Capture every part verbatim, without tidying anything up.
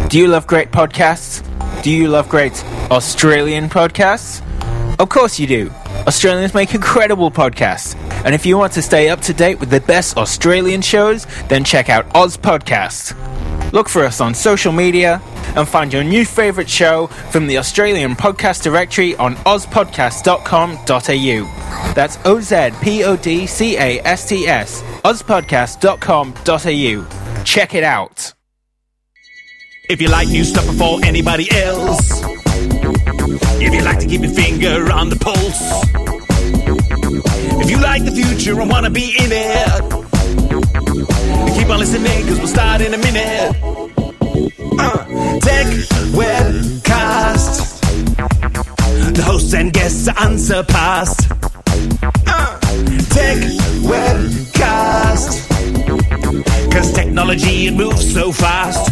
Do you love great podcasts? Do you love great Australian podcasts? Of course you do. Australians make incredible podcasts. And if you want to stay up to date with the best Australian shows, then check out Oz Podcasts. Look for us on social media and find your new favourite show from the Australian podcast directory on oz podcast dot com dot a u. That's O Z P O D C A S T S, oz podcast dot com dot a u. Check it out. If you like new stuff before anybody else, if you like to keep your finger on the pulse, if you like the future and want to be in it, keep on listening because we'll start in a minute. Uh, Tech Webcast. The hosts and guests are unsurpassed. Uh, Tech Webcast. Cause technology, it moves so fast.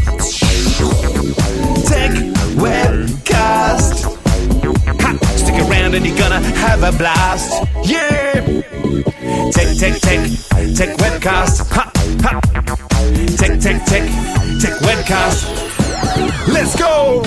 Tech Webcast. Ha, stick around and you're gonna have a blast. Yeah! Tech, tech, tech, Tech Webcast. Ha, ha. Tech, tech, tech, Tech Webcast. Let's go!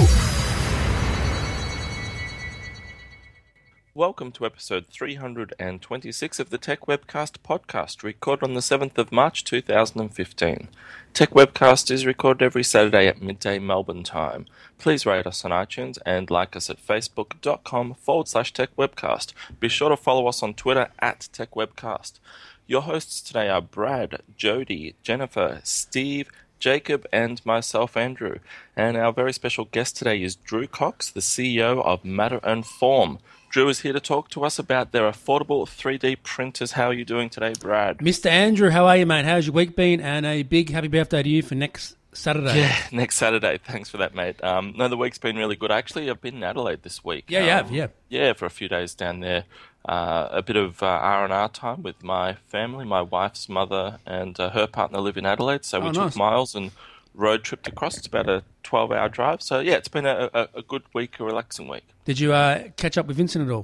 Welcome to episode three hundred twenty-six of the Tech Webcast podcast, recorded on the seventh of March two thousand fifteen. Tech Webcast is recorded every Saturday at midday Melbourne time. Please rate us on iTunes and like us at facebook.com forward slash Tech Webcast. Be sure to follow us on Twitter at Tech Webcast. Your hosts today are Brad, Jody, Jennifer, Steve, Jacob, and myself, Andrew. And our very special guest today is Drew Cox, the C E O of Matter and Form. Drew is here to talk to us about their affordable three D printers. How are you doing today, Brad? Mister Andrew, how are you, mate? How's your week been? And a big happy birthday to you for next Saturday. Yeah, next Saturday. Thanks for that, mate. Um, no, the week's been really good. Actually, I've been in Adelaide this week. Yeah, um, you have, yeah. Yeah, for a few days down there. Uh, a bit of uh, R and R time with my family. My wife's mother and uh, her partner live in Adelaide, so we Oh, took nice. Miles and road tripped across. It's about a twelve-hour drive. So, yeah, it's been a, a, a good week, a relaxing week. Did you uh, catch up with Vincent at all?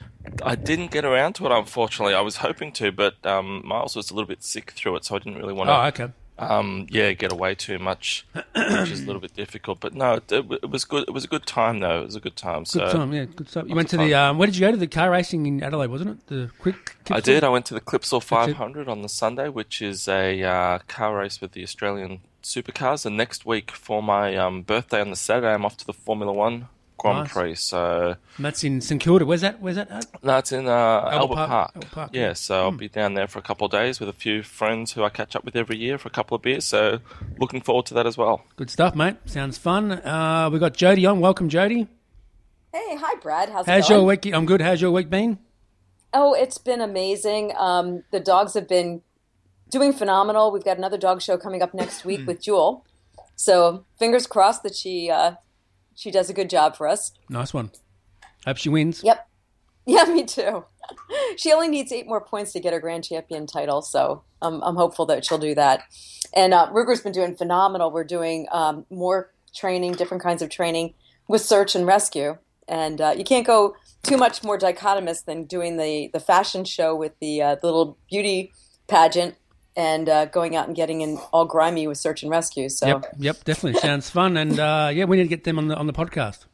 I didn't get around to it, unfortunately. I was hoping to, but um, Miles was a little bit sick through it, so I didn't really want to, Oh, okay. um, yeah, get away too much, which is a little bit difficult. But no, it, it was good. It was a good time, though. It was a good time. Good so time, yeah, good stuff. You lots went to of the, fun. um, where did you go to? The car racing in Adelaide, wasn't it? The quick I did. I went to the Clipsal five hundred on the Sunday, which is a uh, car race with the Australian supercars. And next week, for my um, birthday on the Saturday, I'm off to the Formula One Grand Nice. Prix. So And that's in St Kilda. Where's that? Where's that at? that's in uh, Albert, Park. Park. Albert Park, Yeah, yeah. so I'll be down there for a couple of days with a few friends who I catch up with every year for a couple of beers. So looking forward to that as well. Good stuff, mate. Sounds fun. Uh, we've got Jody on. Welcome, Jody. Hey, hi, Brad. How's, How's it going? your week? I'm good. How's your week been? Oh, it's been amazing. Um, the dogs have been doing phenomenal. We've got another dog show coming up next week with Jewel. So fingers crossed that she uh, she does a good job for us. Nice one. Hope she wins. Yep. Yeah, me too. She only needs eight more points to get her grand champion title, so I'm, I'm hopeful that she'll do that. And uh, Ruger's been doing phenomenal. We're doing um, more training, different kinds of training with search and rescue. And uh, you can't go too much more dichotomous than doing the, the fashion show with the, uh, the little beauty pageant and uh, going out and getting in all grimy with search and rescue. So, Yep, yep, definitely. Sounds fun. And, uh, yeah, we need to get them on the on the podcast.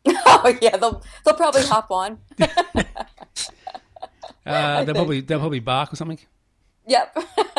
oh yeah, they'll they'll probably hop on. Uh, they'll probably they'll probably bark or something. Yep.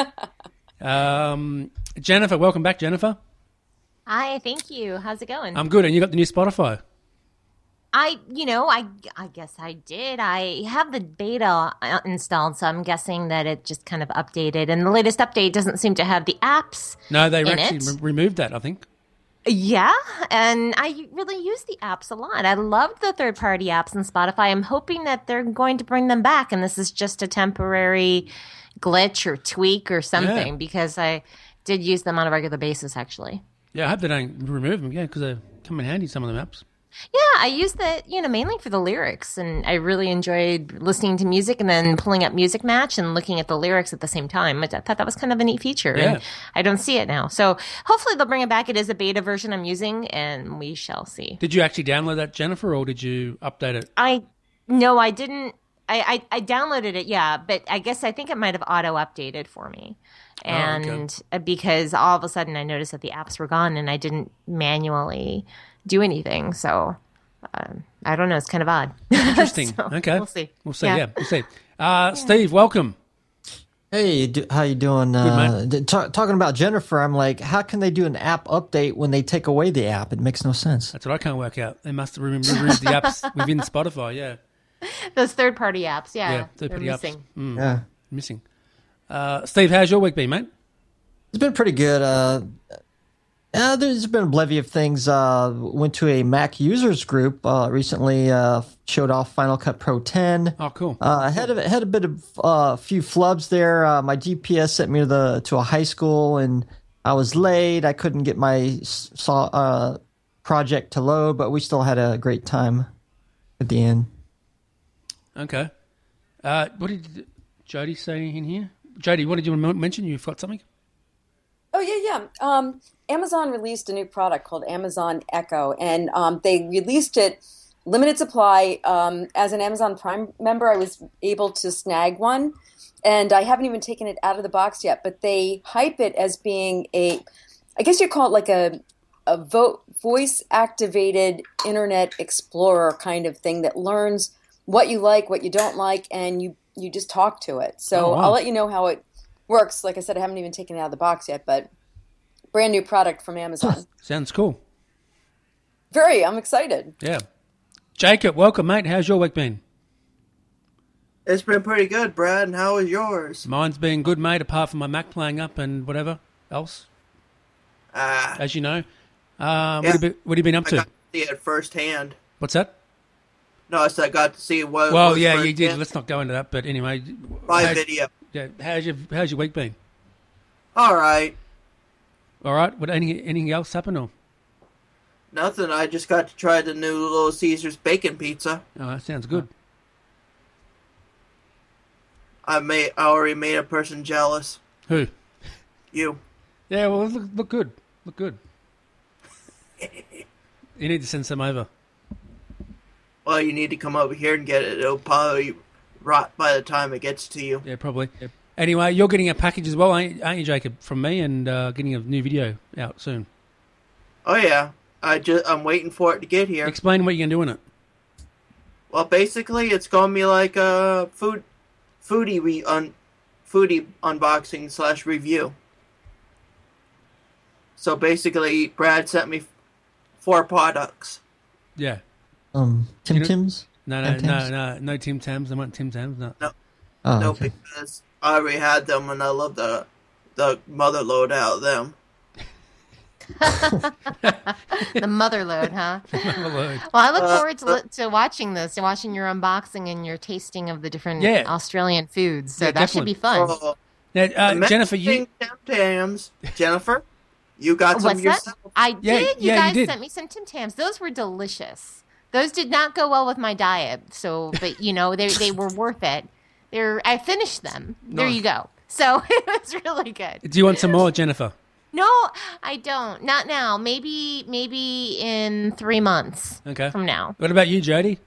Um, Jennifer, welcome back, Jennifer. Hi, thank you. How's it going? I'm good, and you got the new Spotify. I, you know, I, I guess I did. I have the beta uh, installed, so I'm guessing that it just kind of updated. And the latest update doesn't seem to have the apps. No, they in actually it. re- removed that, I think. Yeah, and I really use the apps a lot. I love the third-party apps in Spotify. I'm hoping that they're going to bring them back, and this is just a temporary glitch or tweak or something, Yeah. because I did use them on a regular basis, actually. Yeah, I hope they don't remove them, yeah, because they come in handy, some of them apps. Yeah, I use the, you know, mainly for the lyrics, and I really enjoyed listening to music and then pulling up Music Match and looking at the lyrics at the same time. I thought that was kind of a neat feature, Yeah. and I don't see it now. So hopefully they'll bring it back. It is a beta version I'm using, and we shall see. Did you actually download that, Jennifer, or did you update it? I, no, I didn't. I, I, I downloaded it, yeah, but I guess I think it might have auto-updated for me. And Oh, okay. because all of a sudden I noticed that the apps were gone and I didn't manually do anything. So um, I don't know. It's kind of odd. Interesting. So, okay. We'll see. We'll see. Yeah, we'll see. Uh, Steve, welcome. Hey, do, how you doing? Uh, d- ta- talking about Jennifer, I'm like, how can they do an app update when they take away the app? It makes no sense. That's what I can't work out. They must have removed the apps within Spotify. Yeah. Those third party apps. Yeah. Yeah. they're Third-party apps. missing. Mm, Yeah, missing. Uh, Steve, how's your week been, mate? it's been pretty good. Uh, uh, there's been a bevy of things. Uh, went to a Mac users group uh, recently. Uh, showed off Final Cut Pro ten. Oh, cool. Uh, had a had a bit of a uh, few flubs there. Uh, my G P S sent me to the to a high school, and I was late. I couldn't get my saw, uh, project to load, but we still had a great time at the end. Okay. Uh, what did Jody say in here? Jody, what did you want to mention? You've got something? Oh, yeah, yeah. Um, Amazon released a new product called Amazon Echo, and um, they released it limited supply. Um, as an Amazon Prime member, I was able to snag one, and I haven't even taken it out of the box yet, but they hype it as being a, I guess you call it like a, a vo- voice-activated Internet Explorer kind of thing that learns what you like, what you don't like, and you, you just talk to it. So Oh, wow. I'll let you know how it works. Like I said, I haven't even taken it out of the box yet, but brand new product from Amazon. Sounds cool. Very, I'm excited. Yeah. Jacob, welcome, mate. How's your week been? It's been pretty good, Brad. And how is yours? Mine's been good, mate, apart from my Mac playing up and whatever else, Ah, as you know. Um, Yeah. what, have you been, what have you been up I to? got to see it firsthand. What's that? No, I said I got to see what. Well, was yeah, you firsthand did. Let's not go into that. But anyway, by how's, video. yeah, how's your how's your week been? All right, All right. What any anything else happen or? nothing. I just got to try the new Little Caesars bacon pizza. Oh, that sounds good. I made. I already made a person jealous. Who? You. Yeah. Well, look look good. Look good. You need to send some over. Well, you need to come over here and get it. It'll probably rot by the time it gets to you. Yeah, probably. Yep. Anyway, you're getting a package as well, ain't, aren't you, Jacob? From me, and uh, getting a new video out soon. Oh yeah. I just. I'm waiting for it to get here. Explain what you're gonna do in it. Well, basically, it's gonna be like a food, foodie re un, foodie unboxing slash review. So basically, Brad sent me four products. Yeah. Um, Tim You know- Tim's. No, no, Tim no, Tams? no, no Tim Tams. I want Tim Tams. No. Oh, No, okay. because I already had them, and I love the the mother load out of them. The mother load, huh? Overload. Well, I look Uh, forward to, li- to watching this, to watching your unboxing and your tasting of the different Yeah. Australian foods. So Yeah, that should definitely. be fun. So, Now, uh, Jennifer, you mentioning Tim Tams. Jennifer, you got some What's that? yourself. I Yeah, did. You yeah, you guys did. sent me some Tim Tams. Those were delicious. Those did not go well with my diet. So, but you know, they they were worth it. They're I finished them. There Nice. you go. So it was really good. do you want some more, Jennifer? No, I don't. Not now. Maybe maybe in three months Okay. from now. What about you, Jody?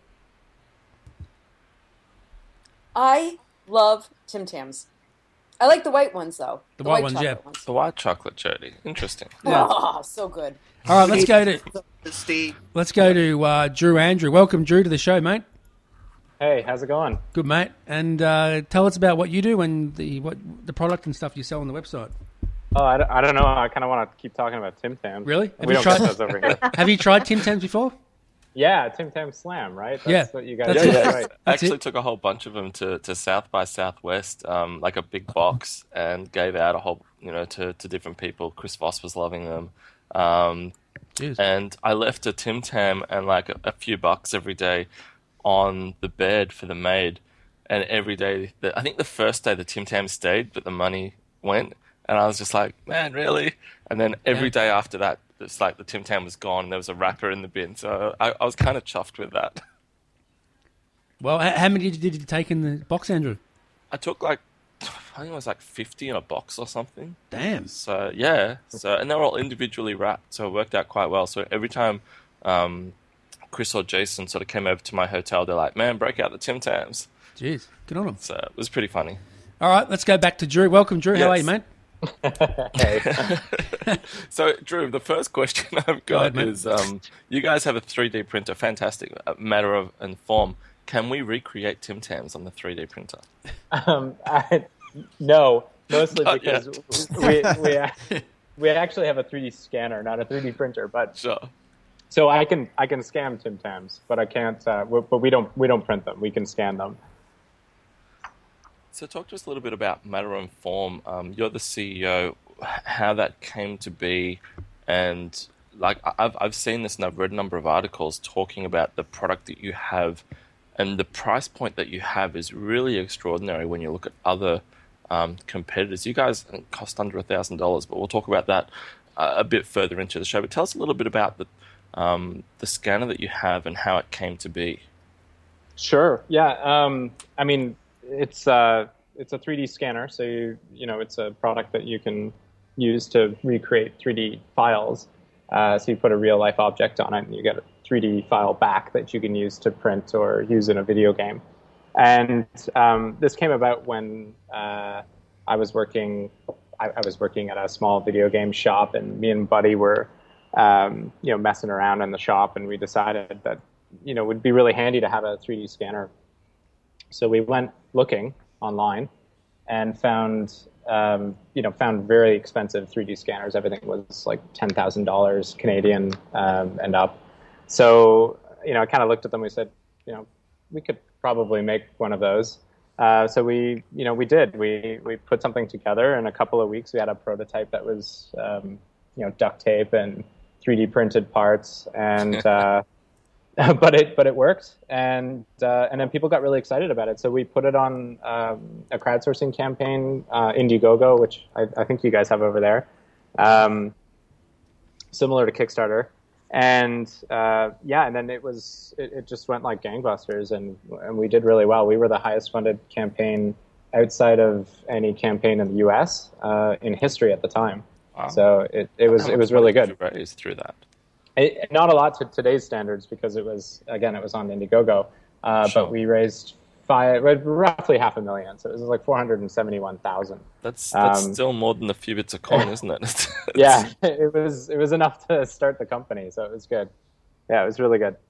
I love Tim Tams. I like the white ones, though. The white ones, chocolate yeah. Ones. The white chocolate, Jody. Interesting. Oh, so good. All right, let's go to Steve. let's go to uh, Drew Andrew. Welcome, Drew, to the show, mate. Hey, how's it going? Good, mate. And uh, tell us about what you do and the what the product and stuff you sell on the website. Oh, I, don't- I don't know. I kind of want to keep talking about Tim Tams. Really? Have We you don't tried- get those over here. Have you tried Tim Tams before? Yeah, Tim Tam Slam, right? That's Yeah, what you guys that's do, it. right? I That's actually it. took a whole bunch of them to, to South by Southwest, um, like a big box, and gave out a whole, you know, to, to different people. Chris Voss was loving them. Um, Jeez. and I left a Tim Tam and like a, a few bucks every day on the bed for the maid. And every day, the, I think the first day the Tim Tam stayed, but the money went. And I was just like, man, really? And then every Yeah. day after that, it's like the Tim Tam was gone and there was a wrapper in the bin. So I, I was kind of chuffed with that. Well, h- how many did you, did you take in the box, Andrew? I took like, I think it was like fifty in a box or something. Damn. So yeah, so and they were all individually wrapped, so it worked out quite well. So every time um, Chris or Jason sort of came over to my hotel, they're like, "Man, break out the Tim Tams." Jeez. Good on them. So it was pretty funny. All right, let's go back to Drew. Welcome, Drew. How are Yes. you, mate? Hey. So, Drew, the first question I've Go ahead, got mate. is: um, you guys have a three D printer, fantastic, uh, matter of and form. Can we recreate Tim Tams on the three D printer? Um, I, no, mostly Not because yet. we we we actually have a three D scanner, not a three D printer. But Sure. so I can I can scan Tim Tams, but I can't. Uh, w- but we don't we don't print them. We can scan them. So, talk to us a little bit about matter and form. Um, you're the C E O. How that came to be, and like I- I've I've seen this and I've read a number of articles talking about the product that you have, and the price point that you have is really extraordinary when you look at other um, competitors. You guys cost under a thousand dollars, but we'll talk about that uh, a bit further into the show. But tell us a little bit about the um, the scanner that you have and how it came to be. Sure. Yeah. Um, I mean, it's uh, it's a three D scanner, so you you know it's a product that you can use to recreate three D files. Uh, so you put a real life object on it, and you get a three D file back that you can use to print or use in a video game. And um, this came about when uh, I was working. I, I was working at a small video game shop, and me and Buddy were, um, you know, messing around in the shop, and we decided that, you know, it would be really handy to have a three D scanner. So we went looking online and found, um, you know, found very expensive three D scanners. Everything was like ten thousand dollars Canadian um, and up. So, you know, I kind of looked at them. We said, you know, we could probably make one of those. Uh, so we, you know, we did. We we put something together in a couple of weeks. We had a prototype that was, um, you know, duct tape and three D printed parts, and uh, but it but it worked, and uh, and then people got really excited about it. So we put it on um, a crowdsourcing campaign, uh, Indiegogo, which I, I think you guys have over there, um, similar to Kickstarter. And uh, yeah, and then it was it, it just went like gangbusters, and and we did really well. We were the highest funded campaign outside of any campaign in the U S uh, in history at the time. Wow. So it, it was How it was much really money good. did you raise through that? It, not a lot to today's standards because it was again it was on Indiegogo, uh, Sure. but we raised five roughly half a million, so it was like four hundred and seventy one thousand. That's that's Um, still more than a few bits of coin, isn't it? It's- Yeah, it was it was enough to start the company, so it was good. Yeah, it was really good.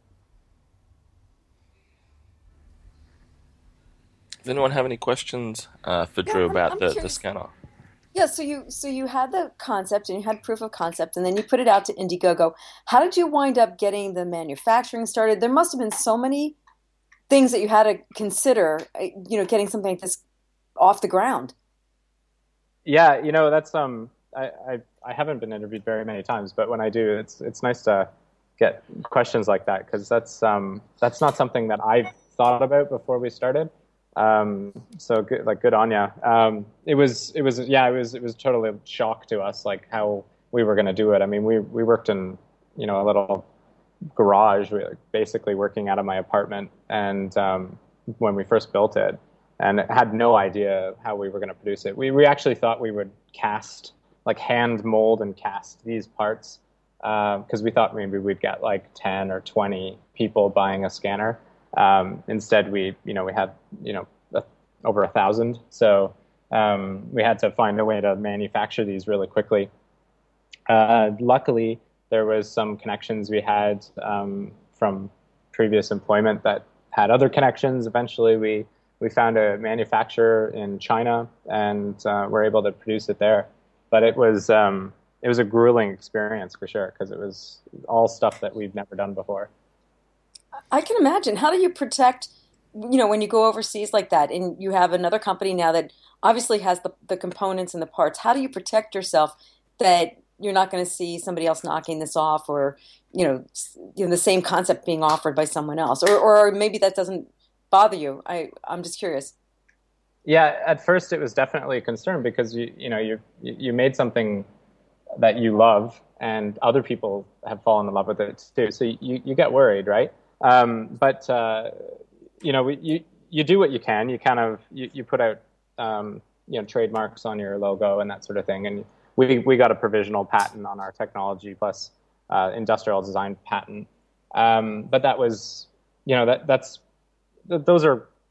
Does anyone have any questions uh, for Yeah, Drew I'm- about I'm the, the curious. scanner? Yeah, so you so you had the concept and you had proof of concept, and then you put it out to Indiegogo. How did you wind up getting the manufacturing started? There must have been so many things that you had to consider, uh, you know, getting something like this off the ground. Yeah, you know that's um I, I I haven't been interviewed very many times, but when I do, it's it's nice to get questions like that because that's um that's not something that I've thought about before we started. Um, so good, like good on ya. Um, it was it was yeah it was it was totally a shock to us like how we were going to do it. I mean we we worked in you know a little garage, we were basically working out of my apartment, and um, when we first built it, and had no idea how we were going to produce it. We we actually thought we would cast, like hand mold and cast these parts, because uh, we thought maybe we'd get like ten or twenty people buying a scanner. Um, instead, we you know we had you know a, over a thousand, so um, we had to find a way to manufacture these really quickly. Uh, luckily, there was some connections we had um, from previous employment that had other connections. Eventually, we we found a manufacturer in China and uh, were able to produce it there. But it was um, it was a grueling experience for sure because it was all stuff that we've never done before. I can imagine. How do you protect, you know, when you go overseas like that and you have another company now that obviously has the, the components and the parts, how do you protect yourself that you're not going to see somebody else knocking this off or, you know, you know, the same concept being offered by someone else? Or, or maybe that doesn't bother you. I, I'm just curious. Yeah, at first it was definitely a concern because, you you know, you you made something that you love and other people have fallen in love with it too. So you, you get worried, right? Um, but, uh, you know, you, you do what you can. You kind of, you, you put out, um, you know, trademarks on your logo and that sort of thing. And we, we got a provisional patent on our technology plus uh, industrial design patent. Um, but that was, you know, that that's, th- those are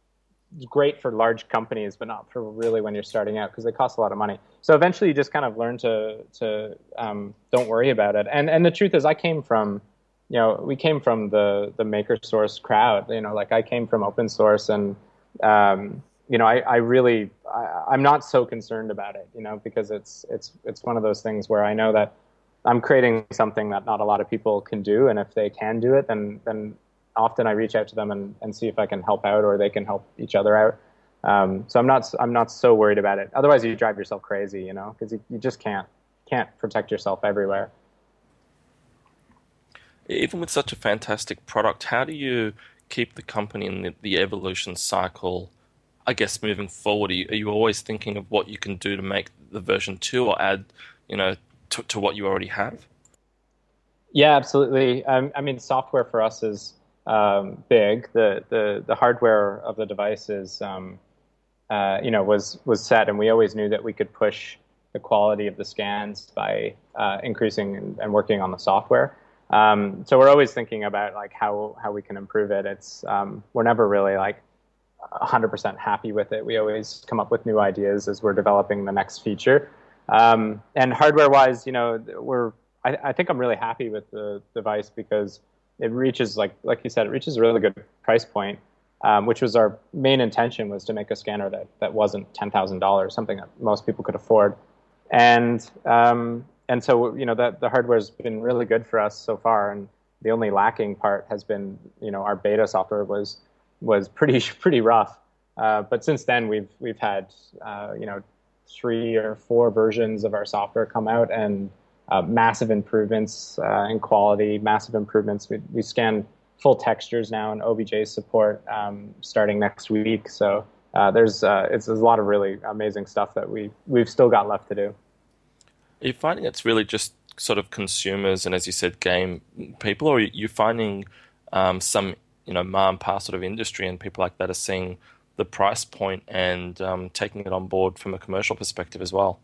great for large companies, but not for really when you're starting out because they cost a lot of money. So eventually you just kind of learn to, to um, don't worry about it. And and the truth is I came from, you know, we came from the, the maker source crowd, you know, like I came from open source and, um, you know, I, I really, I, I'm not so concerned about it, you know, because it's, it's, it's one of those things where I know that I'm creating something that not a lot of people can do. And if they can do it, then, then often I reach out to them and, and see if I can help out or they can help each other out. Um, so I'm not, I'm not so worried about it. Otherwise you drive yourself crazy, you know, because you, you just can't, can't protect yourself everywhere. Even with such a fantastic product, how do you keep the company in the, the evolution cycle, I guess, moving forward? Are you, are you always thinking of what you can do to make the version two or add, you know, to, to what you already have? Yeah, absolutely. Um, I mean, software for us is um, big. The, the the hardware of the device is, um, uh, you know, was was set, and we always knew that we could push the quality of the scans by uh, increasing and, and working on the software. Um, so we're always thinking about like how, how we can improve it. It's, um, we're never really like one hundred percent happy with it. We always come up with new ideas as we're developing the next feature. Um, and hardware wise, you know, we're, I, I think I'm really happy with the device because it reaches like, like you said, it reaches a really good price point, um, which was our main intention was to make a scanner that, that wasn't ten thousand dollars, something that most people could afford. And, um, And so, you know, that the hardware's been really good for us so far. And the only lacking part has been, you know, our beta software was was pretty pretty rough. Uh, but since then, we've we've had, uh, you know, three or four versions of our software come out and uh, massive improvements uh, in quality, massive improvements. We we scan full textures now and O B J support um, starting next week. So uh, there's uh, it's there's a lot of really amazing stuff that we we've still got left to do. Are you finding it's really just sort of consumers and, as you said, game people, or are you finding um, some, you know, ma and pa sort of industry and people like that are seeing the price point and um, taking it on board from a commercial perspective as well?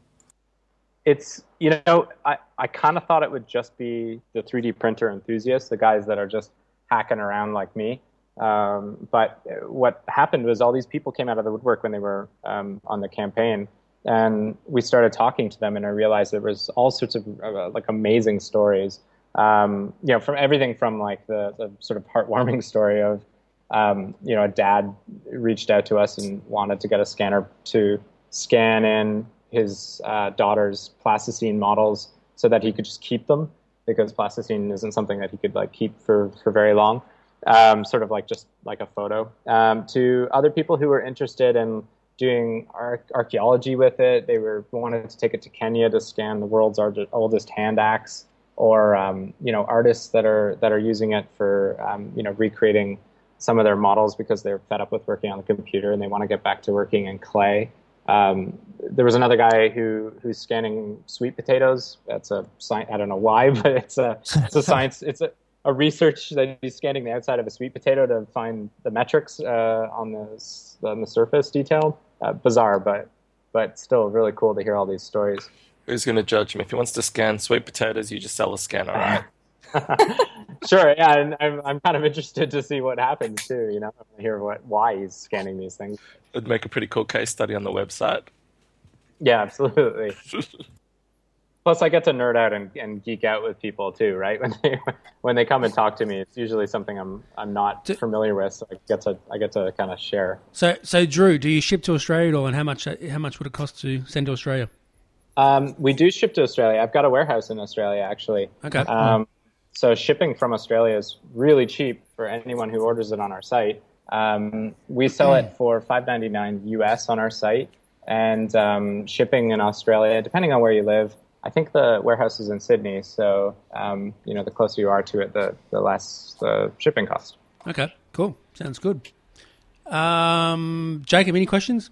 It's, you know, I, I kind of thought it would just be the three D printer enthusiasts, the guys that are just hacking around like me. Um, but what happened was all these people came out of the woodwork when they were um, on the campaign. And we started talking to them, and I realized there was all sorts of uh, like amazing stories. Um, you know, from everything from like the, the sort of heartwarming story of, um, you know, a dad reached out to us and wanted to get a scanner to scan in his uh, daughter's plasticine models so that he could just keep them because plasticine isn't something that he could like keep for, for very long. Um, sort of like just like a photo. Um, to other people who were interested in doing ar- archaeology with it. They were wanted to take it to Kenya to scan the world's oldest hand axe, or um, you know, artists that are that are using it for um, you know, recreating some of their models because they're fed up with working on the computer and they want to get back to working in clay. Um, there was another guy who who's scanning sweet potatoes. That's a science. I don't know why, but it's a it's a science. It's a a research that he's scanning the outside of a sweet potato to find the metrics uh, on the on the surface detail. Uh, bizarre, but but still really cool to hear all these stories. Who's going to judge him? If he wants to scan sweet potatoes, you just sell a scanner, right? Sure, yeah, and I'm I'm kind of interested to see what happens too. You know, hear what why he's scanning these things. It'd make a pretty cool case study on the website. Yeah, absolutely. Plus, I get to nerd out and, and geek out with people too, right? When they when they come and talk to me, it's usually something I'm I'm not do, familiar with, so I get to I get to kind of share. So, so Drew, do you ship to Australia at all, and how much how much would it cost to send to Australia? Um, we do ship to Australia. I've got a warehouse in Australia, actually. Okay. Um, so shipping from Australia is really cheap for anyone who orders it on our site. Um, we sell it for five ninety-nine U S on our site, and um, shipping in Australia, depending on where you live. I think the warehouse is in Sydney, so um, you know, the closer you are to it, the, the less the shipping cost. Okay, cool. Sounds good. Um, Jacob, any questions?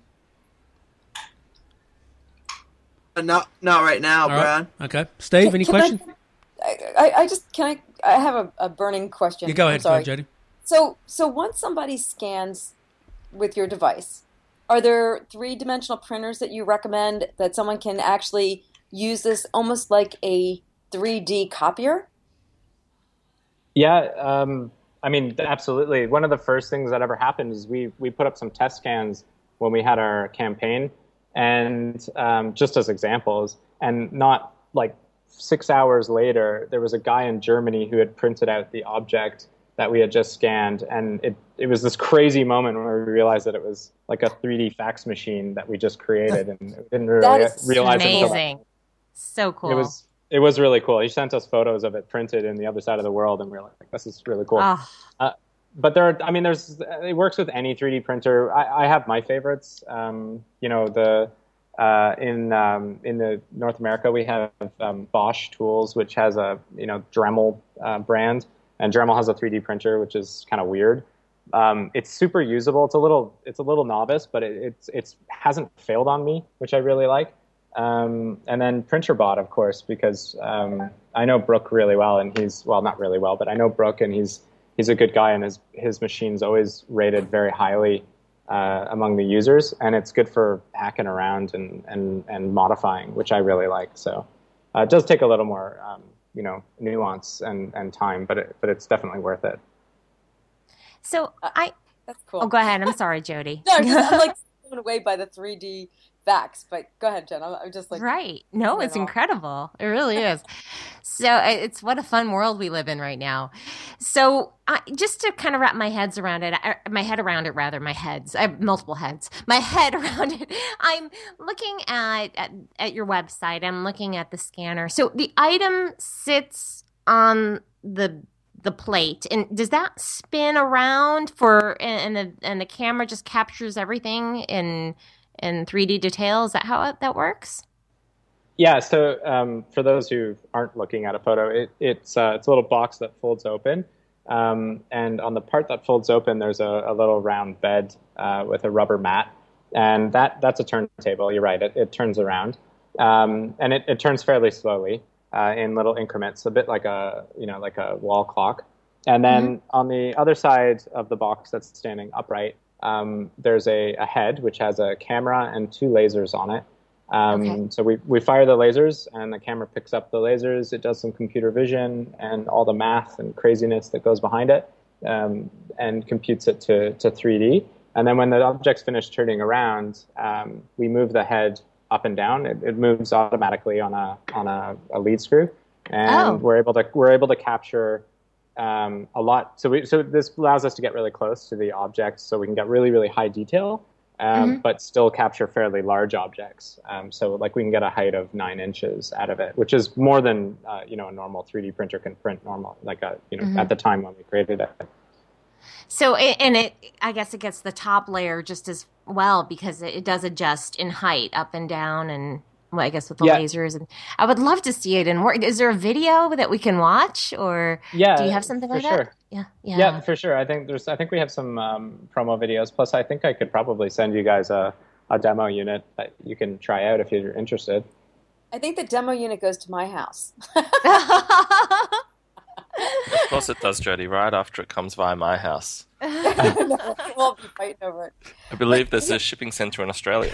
Uh, not not right now, All Brad. Right. Okay, Steve, Can, any can questions? I, I, I just can I I have a, a burning question. Yeah, go ahead, I'm sorry. go ahead, Jody. So so once somebody scans with your device, are there three-dimensional printers that you recommend that someone can actually use this almost like a three D copier? Yeah, um, I mean, absolutely. One of the first things that ever happened is we we put up some test scans when we had our campaign, and um, just as examples, and not like six hours later, there was a guy in Germany who had printed out the object that we had just scanned, and it it was this crazy moment where we realized that it was like a three D fax machine that we just created, and we didn't really realize it. Amazing, so cool. It was. It was really cool. He sent us photos of it printed in the other side of the world, and we were like, "This is really cool." Oh. Uh, but there, are, I mean, there's it works with any three D printer. I, I have my favorites. Um, you know, the uh, in um, in the North America we have um, Bosch Tools, which has a you know Dremel uh, brand, and Dremel has a three D printer, which is kind of weird. Um, it's super usable. It's a little it's a little novice, but it, it's it's hasn't failed on me, which I really like. Um, and then PrinterBot, of course, because um, I know Brooke really well, and he's well, not really well, but I know Brooke, and he's he's a good guy, and his his machine's always rated very highly uh, among the users, and it's good for hacking around and and and modifying, which I really like. So uh, it does take a little more, um, you know, nuance and and time, but it, but it's definitely worth it. So I, that's cool. Oh, go ahead. I'm sorry, Jody. No, I'm, just, I'm like blown away by the three D facts, but go ahead, Jen. I'm, I'm just like right. No, it's incredible. It really is. So it's what a fun world we live in right now. So I, just to kind of wrap my heads around it, I, my head around it rather, my heads. I have multiple heads. My head around it. I'm looking at, at at your website. I'm looking at the scanner. So the item sits on the the plate, and does that spin around for and the and the camera just captures everything in in three D detail? Is that how that works? Yeah. So um, for those who aren't looking at a photo, it, it's uh, it's a little box that folds open, um, and on the part that folds open, there's a, a little round bed uh, with a rubber mat, and that that's a turntable. You're right. It, it turns around, um, and it, it turns fairly slowly uh, in little increments, a bit like a you know like a wall clock. And then mm-hmm. on the other side of the box that's standing upright, Um, there's a, a head which has a camera and two lasers on it. Um, okay. So we, we fire the lasers, and the camera picks up the lasers. It does some computer vision and all the math and craziness that goes behind it, um, and computes it to, to three D. And then when the object's finished turning around, um, we move the head up and down. It, it moves automatically on a on a, a lead screw, and oh. we're able to we're able to capture Um, a lot. So we, so this allows us to get really close to the object, so we can get really, really high detail, um, mm-hmm. but still capture fairly large objects. Um, so like we can get a height of nine inches out of it, which is more than uh, you know a normal three D printer can print normal. Like a you know mm-hmm. at the time when we created it. So and it, I guess it gets the top layer just as well because it does adjust in height up and down and. Well, I guess with the yeah. lasers, and I would love to see it in work. Is there a video that we can watch, or yeah, do you have something like sure. that? Yeah, yeah, yeah, for sure. I think there's. I think we have some um, promo videos. Plus, I think I could probably send you guys a, a demo unit that you can try out if you're interested. I think the demo unit goes to my house. Of course it does, Jody. Right after it comes via my house. No, we'll be fighting over it. I believe there's a shipping center in Australia.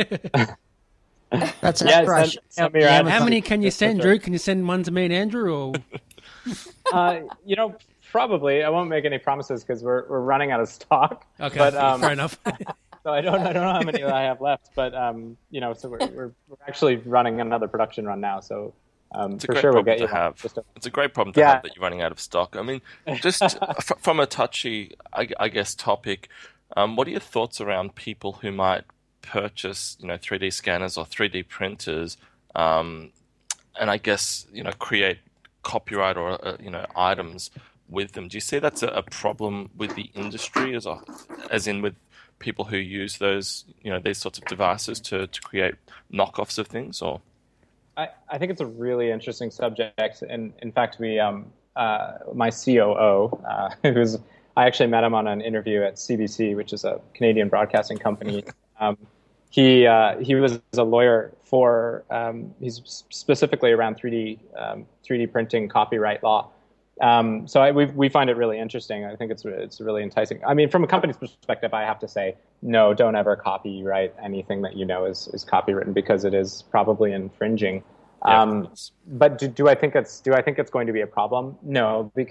That's yeah, fresh. Send, send me around. How many can you send, Drew? Can you send one to me and Andrew? Or uh, you know, probably. I won't make any promises because we're we're running out of stock. Okay, but, um, fair enough. So I don't I don't know how many I have left, but um, you know, so we're we're, we're actually running another production run now. So um, it's a for great sure we'll problem get to you have. a, it's a great problem to yeah. have that you're running out of stock. I mean, just f- from a touchy, I, I guess, topic. Um, what are your thoughts around people who might purchase, you know, three D scanners or three D printers, um, and I guess, you know, create copyright or, uh, you know, items with them? Do you see that's a, a problem with the industry as a, as in with people who use those, you know, these sorts of devices to, to create knockoffs of things? Or I, I think it's a really interesting subject. And in fact, we, um, uh, my C O O, uh, who's, I actually met him on an interview at C B C, which is a Canadian broadcasting company. Um, he uh, he was a lawyer for um, he's specifically around three D um, three D printing copyright law. Um, so I, we we find it really interesting. I think it's it's really enticing. I mean, from a company's perspective, I have to say no. Don't ever copyright anything that you know is is copywritten because it is probably infringing. Yeah, um, but do, do I think it's do I think it's going to be a problem? No, because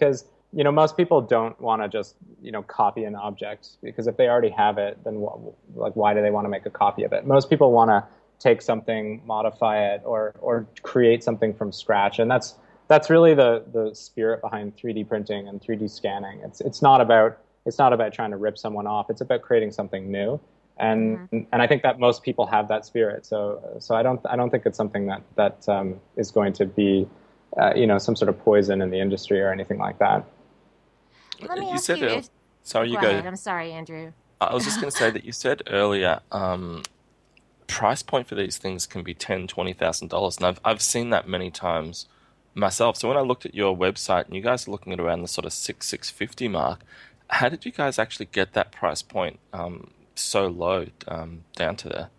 you know, most people don't want to just, you know, copy an object, because if they already have it, then what, like, why do they want to make a copy of it? Most people want to take something, modify it, or or create something from scratch, and that's that's really the the spirit behind three D printing and three D scanning. It's it's not about it's not about trying to rip someone off. It's about creating something new, and mm-hmm. and I think that most people have that spirit. So so I don't I don't think it's something that that um, is going to be uh, you know, some sort of poison in the industry or anything like that. Let me you ask said you. earlier, If, sorry, you go go. ahead. I'm sorry, Andrew. I was just going to say that you said earlier, um, price point for these things can be ten, twenty thousand dollars, and I've I've seen that many times myself. So when I looked at your website, and you guys are looking at around the sort of six six fifty mark, how did you guys actually get that price point um, so low um, down to there?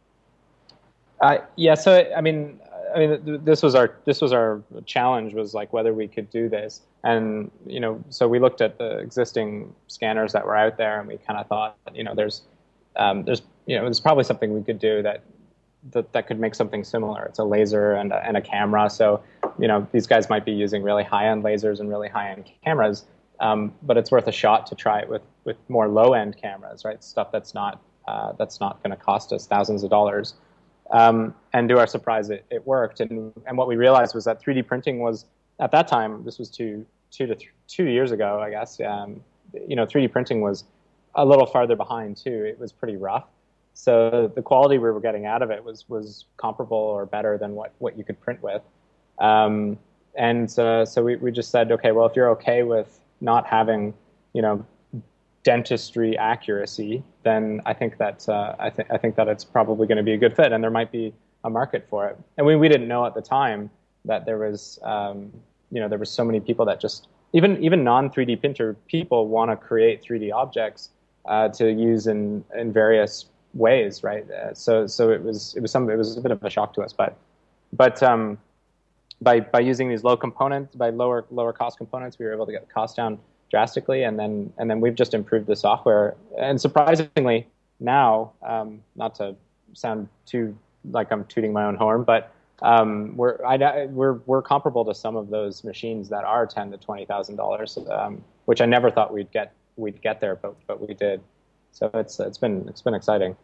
Uh, yeah, so I mean, I mean, this was our this was our challenge, was like whether we could do this. And, you know, so we looked at the existing scanners that were out there, and we kind of thought, you know, there's, um, there's, you know, there's probably something we could do that, that, that could make something similar. It's a laser and a, and a camera. So, you know, these guys might be using really high-end lasers and really high-end cameras, um, but it's worth a shot to try it with, with more low-end cameras, right? Stuff that's not, uh, that's not going to cost us thousands of dollars. Um, and to our surprise, it, it worked. And, and what we realized was that three D printing was, at that time, this was two, two to th- two years ago, I guess, um, you know, three D printing was a little farther behind too. It was pretty rough. So the quality we were getting out of it was, was comparable or better than what, what you could print with. Um, and uh, so we, we just said, okay, well, if you're okay with not having, you know, dentistry accuracy, then I think that uh, I think I think that it's probably going to be a good fit, and there might be a market for it. And we we didn't know at the time that there was um, you know, there were so many people that just, even even non three D printer people want to create three D objects uh, to use in in various ways, right? Uh, so so it was it was some it was a bit of a shock to us, but but um, by by using these low components, by lower lower cost components, we were able to get the cost down drastically, and then and then we've just improved the software. And surprisingly, now, um, not to sound too like I'm tooting my own horn, but um, we're I, we're we're comparable to some of those machines that are ten to twenty thousand dollars, um, which I never thought we'd get we'd get there, but but we did. So it's it's been it's been exciting.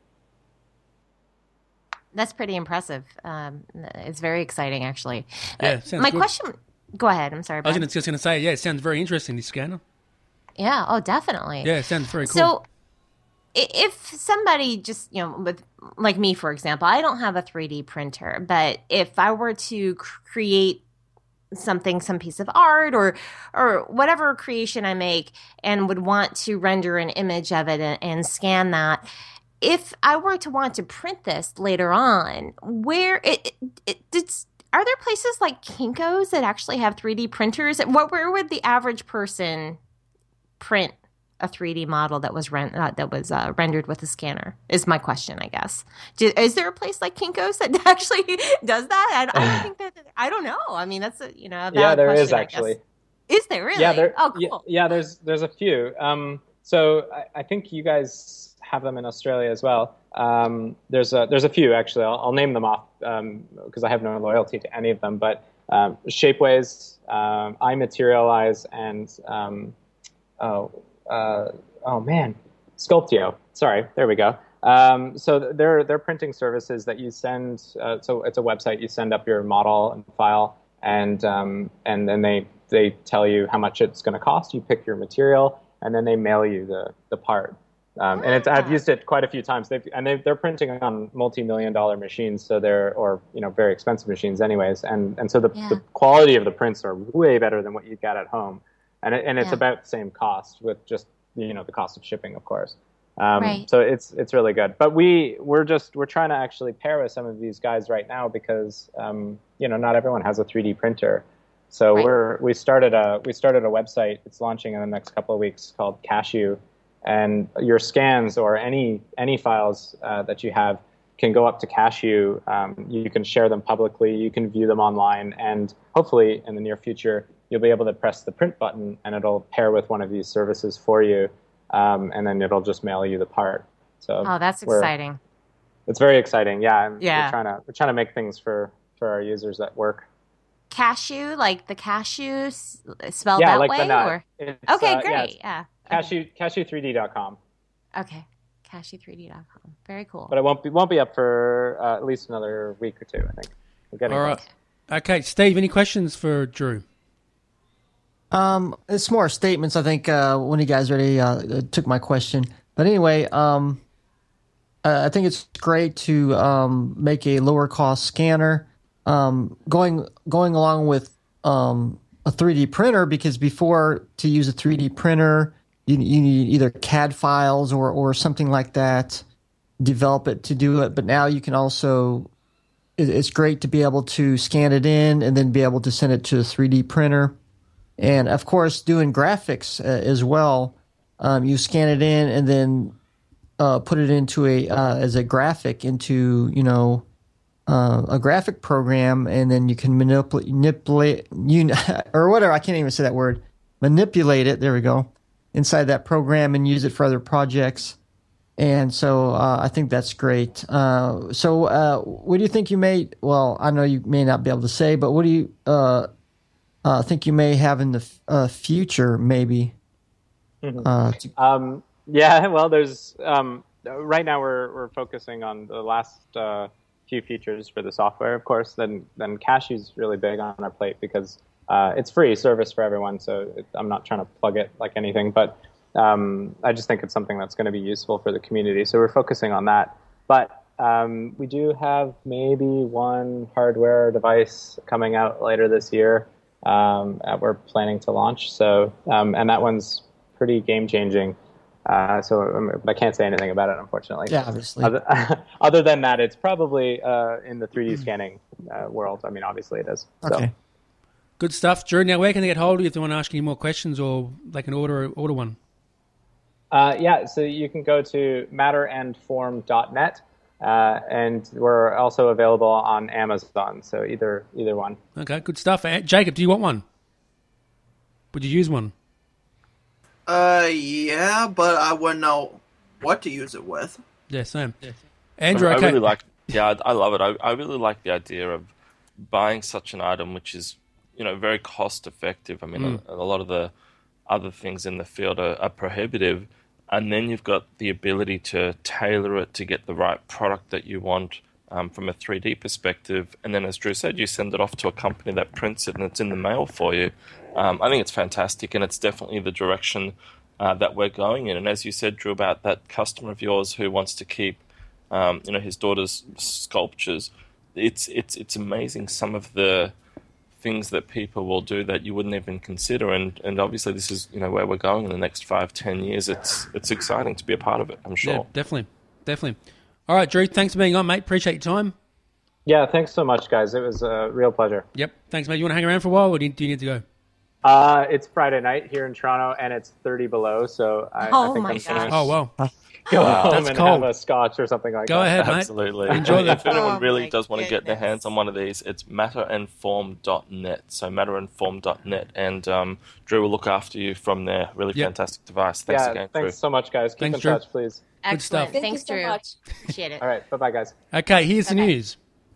That's pretty impressive. Um, it's very exciting, actually. Yeah, uh, sounds my good. question. Go ahead. I'm sorry. I was Brian. gonna, just going to say, yeah, it sounds very interesting, this scanner. Yeah. Oh, definitely. Yeah, it sounds very cool. So, i- if somebody just, you know, with like me, for example, I don't have a three D printer, but if I were to cr- create something, some piece of art or or whatever creation I make, and would want to render an image of it and, and scan that, if I were to want to print this later on, where it, it, it it's are there places like Kinko's that actually have three D printers? What where would the average person print a three D model that was rent, uh, that was uh, rendered with a scanner? Is my question, I guess. Do, is there a place like Kinko's that actually does that? I, I don't think that. I don't know. I mean, that's a you know. A Yeah, there question, is actually. Is there really? Yeah, there. Oh, cool. Yeah, yeah, there's there's a few. Um, so I, I think you guys have them in Australia as well. Um, there's a there's a few actually. I'll, I'll name them off because um, I have no loyalty to any of them. But um, Shapeways, um, iMaterialize, and um, oh uh, oh man, Sculptio. Sorry, there we go. Um, so they're they're printing services that you send. Uh, so it's a website. You send up your model and file, and um, and then they they tell you how much it's going to cost. You pick your material, and then they mail you the the part. Um, and it's, I've used it quite a few times. They've, and they've, they're printing on multi-million dollar machines, so they're, or you know, very expensive machines, anyways. And and so the, Yeah. the quality of the prints are way better than what you get at home, and it, and it's Yeah. about the same cost with just you know the cost of shipping, of course. Um, Right. So it's it's really good. But we we're just we're trying to actually pair with some of these guys right now because um, you know not everyone has a three D printer. So Right. we're we started a we started a website. It's launching in the next couple of weeks called Cashew. And your scans or any any files uh, that you have can go up to Cashew. Um, you can share them publicly. You can view them online, and hopefully, in the near future, you'll be able to press the print button, and it'll pair with one of these services for you, um, and then it'll just mail you the part. So Oh, that's we're- exciting. It's very exciting. Yeah, and Yeah. We're trying to we're trying to make things for for our users that work. cashew, like the cashew s- spelled Yeah, that like way? the nut. Or It's, okay, uh, yeah, great. it's Yeah. cashew cashew three d dot com. Okay. cashew three d dot com. Very cool. But it won't be won't be up for uh, at least another week or two, I think. We're getting All right. close. Okay, Steve, any questions for Drew? Um, it's more statements. I think uh, one of you guys already uh, took my question, but anyway, um, uh, I think it's great to um, make a lower cost scanner. Um, going going along with um, a three D printer, because before, to use a three D printer, you you need either C A D files or or something like that, develop it to do it. But now you can also, it, it's great to be able to scan it in and then be able to send it to a three D printer. And of course, doing graphics uh, as well. Um, you scan it in and then uh, put it into a uh, as a graphic into you know uh, a graphic program, and then you can manipulate manipulate you or whatever. I can't even say that word. Manipulate it. There we go. Inside that program and use it for other projects. And so uh, I think that's great. Uh, so uh, what do you think you may? Well, I know you may not be able to say, but what do you? Uh, uh, think you may have in the f- uh, future, maybe. Mhm. Uh, to- Um, yeah, well, there's um, right now we're we're focusing on the last uh, few features for the software, of course. Then then Cashew's really big on our plate because uh, it's free service for everyone. So it, I'm not trying to plug it like anything, but um, I just think it's something that's going to be useful for the community. So we're focusing on that. But um, we do have maybe one hardware device coming out later this year um, that we're planning to launch. So um, and that one's pretty game changing. Uh, so um, I can't say anything about it, unfortunately. yeah, obviously. Other, other than that, it's probably uh, in the three D scanning uh, world. I mean, obviously it is. So. Okay. Good stuff. Drew, now where can they get hold of you if they want to ask any more questions or they can order order one? Uh, yeah, so you can go to matter and form dot net, uh, and we're also available on Amazon. So either either one. Okay, good stuff. Uh, Jacob, do you want one? Would you use one? Uh, yeah, but I wouldn't know what to use it with. Yeah, same. Andrew, I okay. really like. Yeah, I, I love it. I, I really like the idea of buying such an item, which is, you know, very cost effective. I mean, Mm. a, a lot of the other things in the field are, are prohibitive, and then you've got the ability to tailor it to get the right product that you want um, from a three D perspective. And then, as Drew said, you send it off to a company that prints it, and it's in the mail for you. Um, I think it's fantastic, and it's definitely the direction uh, that we're going in. And as you said, Drew, about that customer of yours who wants to keep, um, you know, his daughter's sculptures, it's it's it's amazing some of the things that people will do that you wouldn't even consider. And, and obviously, this is, you know, where we're going in the next five, ten years. It's it's exciting to be a part of it. I'm sure. Yeah, definitely, definitely. All right, Drew, thanks for being on, mate. Appreciate your time. Yeah, thanks so much, guys. It was a real pleasure. Yep, thanks, mate. You want to hang around for a while, or do you, do you need to go? Uh, it's Friday night here in Toronto, and it's thirty below, so I, Oh I think my I'm gonna Oh, wow. go home That's and cold. have a scotch or something like Go that. ahead, mate. Absolutely. Enjoy if that. anyone Oh really my does want to get their goodness. hands on one of these, it's matter and form dot net. So matter and form dot net. And um, Drew will look after you from there. Really Yep. fantastic device. Thanks Yeah, again, thanks Drew. so much, guys. Keep Thanks, in Drew. touch, please. Good stuff. Excellent. Thank Thanks, you so Drew. much. Appreciate it. All right, bye-bye, guys. Okay, here's the Bye-bye. news.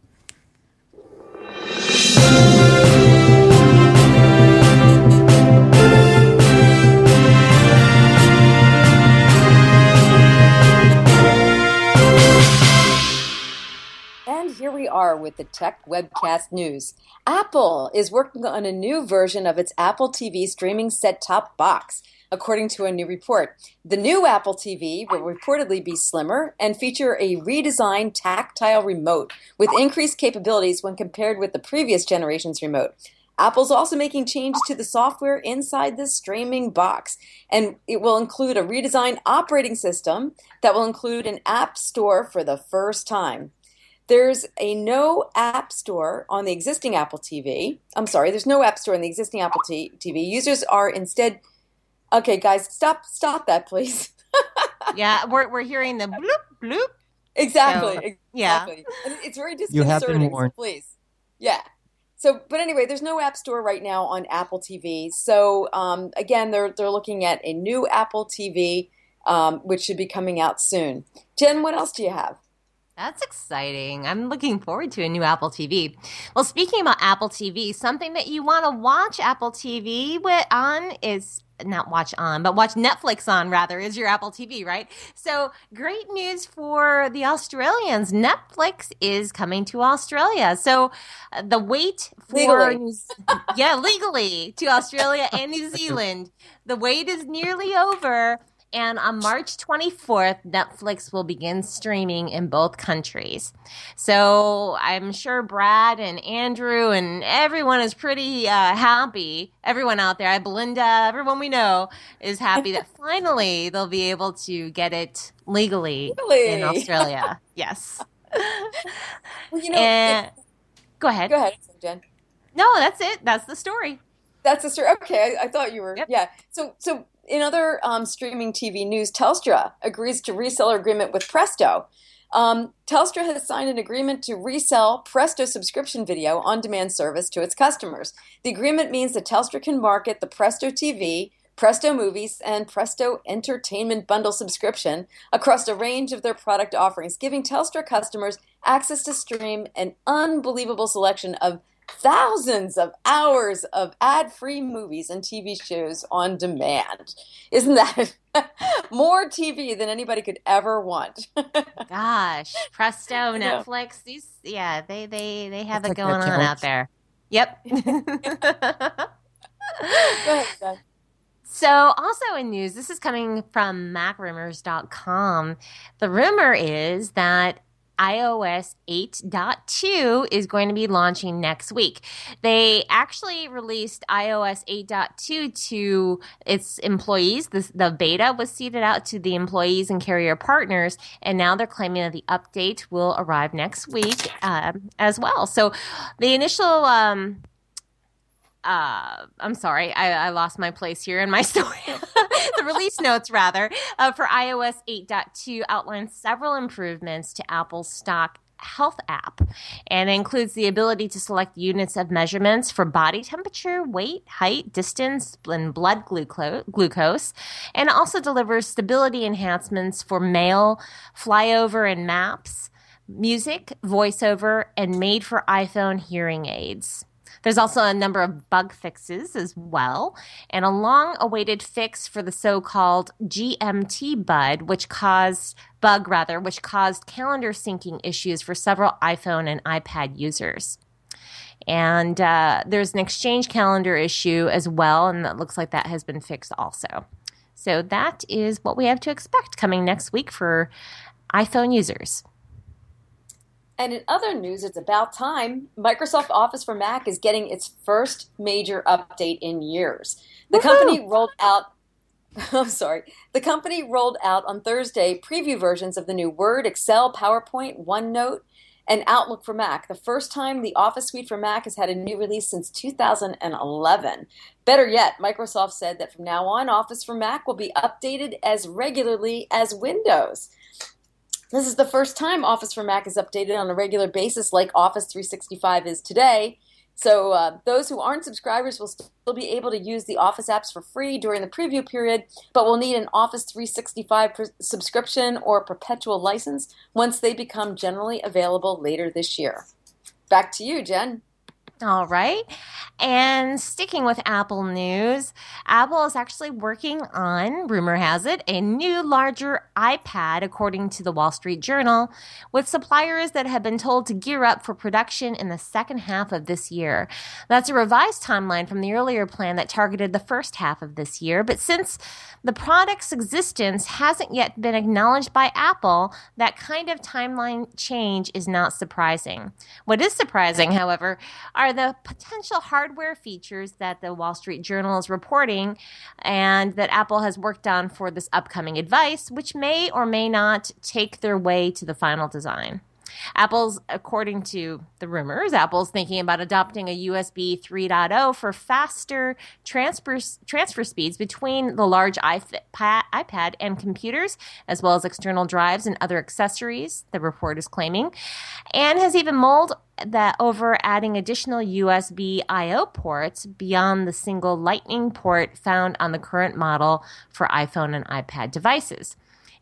And here we are with the Tech Webcast News. Apple is working on a new version of its Apple T V streaming set-top box, according to a new report. The new Apple T V will reportedly be slimmer and feature a redesigned tactile remote with increased capabilities when compared with the previous generation's remote. Apple's also making changes to the software inside the streaming box, and it will include a redesigned operating system that will include an app store for the first time. There's a no app store on the existing Apple T V. I'm sorry, there's no app store on the existing Apple T V. Users are instead, okay, guys, stop, stop that, please. Yeah, we're we're hearing the bloop bloop. Exactly, So, yeah. exactly. And it's very You have been disconcerting. So warned. please, yeah. So, but anyway, there's no app store right now on Apple T V. So, um, again, they're they're looking at a new Apple T V, um, which should be coming out soon. Jen, what else do you have? That's exciting. I'm looking forward to a new Apple T V. Well, speaking about Apple T V, something that you want to watch Apple T V with, on is not watch on, but watch Netflix on rather is your Apple T V, right? So great news for the Australians. Netflix is coming to Australia. So uh, the wait for Legally. New- yeah, legally to Australia and New Zealand. The wait is nearly over. And on March twenty-fourth, Netflix will begin streaming in both countries. So I'm sure Brad and Andrew and everyone is pretty uh, happy. Everyone out there, Belinda, everyone we know is happy that finally they'll be able to get it legally Really? in Australia. Yes. Well, you know, And- if- go ahead. go ahead, Jen. No, that's it. That's the story. That's the story. Okay, I, I thought you were. Yep. Yeah. So, so in other um, streaming T V news, Telstra agrees to reseller agreement with Presto. Um, Telstra has signed an agreement to resell Presto subscription video on-demand service to its customers. The agreement means that Telstra can market the Presto T V, Presto Movies, and Presto Entertainment Bundle subscription across a range of their product offerings, giving Telstra customers access to stream an unbelievable selection of thousands of hours of ad-free movies and T V shows on demand. Isn't that more T V than anybody could ever want? Gosh, Presto, know. Netflix, these, yeah, they they they have That's it like their going on out challenge. there. Yep. Go ahead, Jen. So, also in news, this is coming from mac rumors dot com. The rumor is that iOS eight point two is going to be launching next week. They actually released iOS eight point two to its employees. The, the beta was seeded out to the employees and carrier partners, and now they're claiming that the update will arrive next week um, as well. So, the initial... Um, Uh, I'm sorry, I, I lost my place here in my story. The release notes, rather, uh, for iOS eight point two outline several improvements to Apple's stock health app, and it includes the ability to select units of measurements for body temperature, weight, height, distance, and blood gluco- glucose, and also delivers stability enhancements for mail, flyover and maps, music, voiceover, and made for iPhone hearing aids. There's also a number of bug fixes as well, and a long-awaited fix for the so-called G M T bug, which caused bug rather, which caused calendar syncing issues for several iPhone and iPad users. And uh, there's an Exchange calendar issue as well, and it looks like that has been fixed also. So that is what we have to expect coming next week for iPhone users. And in other news, it's about time. Microsoft Office for Mac is getting its first major update in years. The Woo-hoo! company rolled out I'm sorry. The company rolled out on Thursday preview versions of the new Word, Excel, PowerPoint, OneNote, and Outlook for Mac. The first time the Office suite for Mac has had a new release since two thousand eleven. Better yet, Microsoft said that from now on, Office for Mac will be updated as regularly as Windows. This is the first time Office for Mac is updated on a regular basis like Office three sixty-five is today. So uh, those who aren't subscribers will still be able to use the Office apps for free during the preview period, but will need an Office three sixty-five pr- subscription or perpetual license once they become generally available later this year. Back to you, Jen. All right. And sticking with Apple news, Apple is actually working on, rumor has it, a new larger iPad, according to the Wall Street Journal, with suppliers that have been told to gear up for production in the second half of this year. That's a revised timeline from the earlier plan that targeted the first half of this year. But since the product's existence hasn't yet been acknowledged by Apple, that kind of timeline change is not surprising. What is surprising, however, are the potential hardware features that the Wall Street Journal is reporting and that Apple has worked on for this upcoming device, which may or may not take their way to the final design. Apple's, according to the rumors, Apple's thinking about adopting a U S B three point oh for faster transfer, transfer speeds between the large iPad, iPad and computers, as well as external drives and other accessories, the report is claiming, and has even mulled that over adding additional U S B I O ports beyond the single Lightning port found on the current model for iPhone and iPad devices.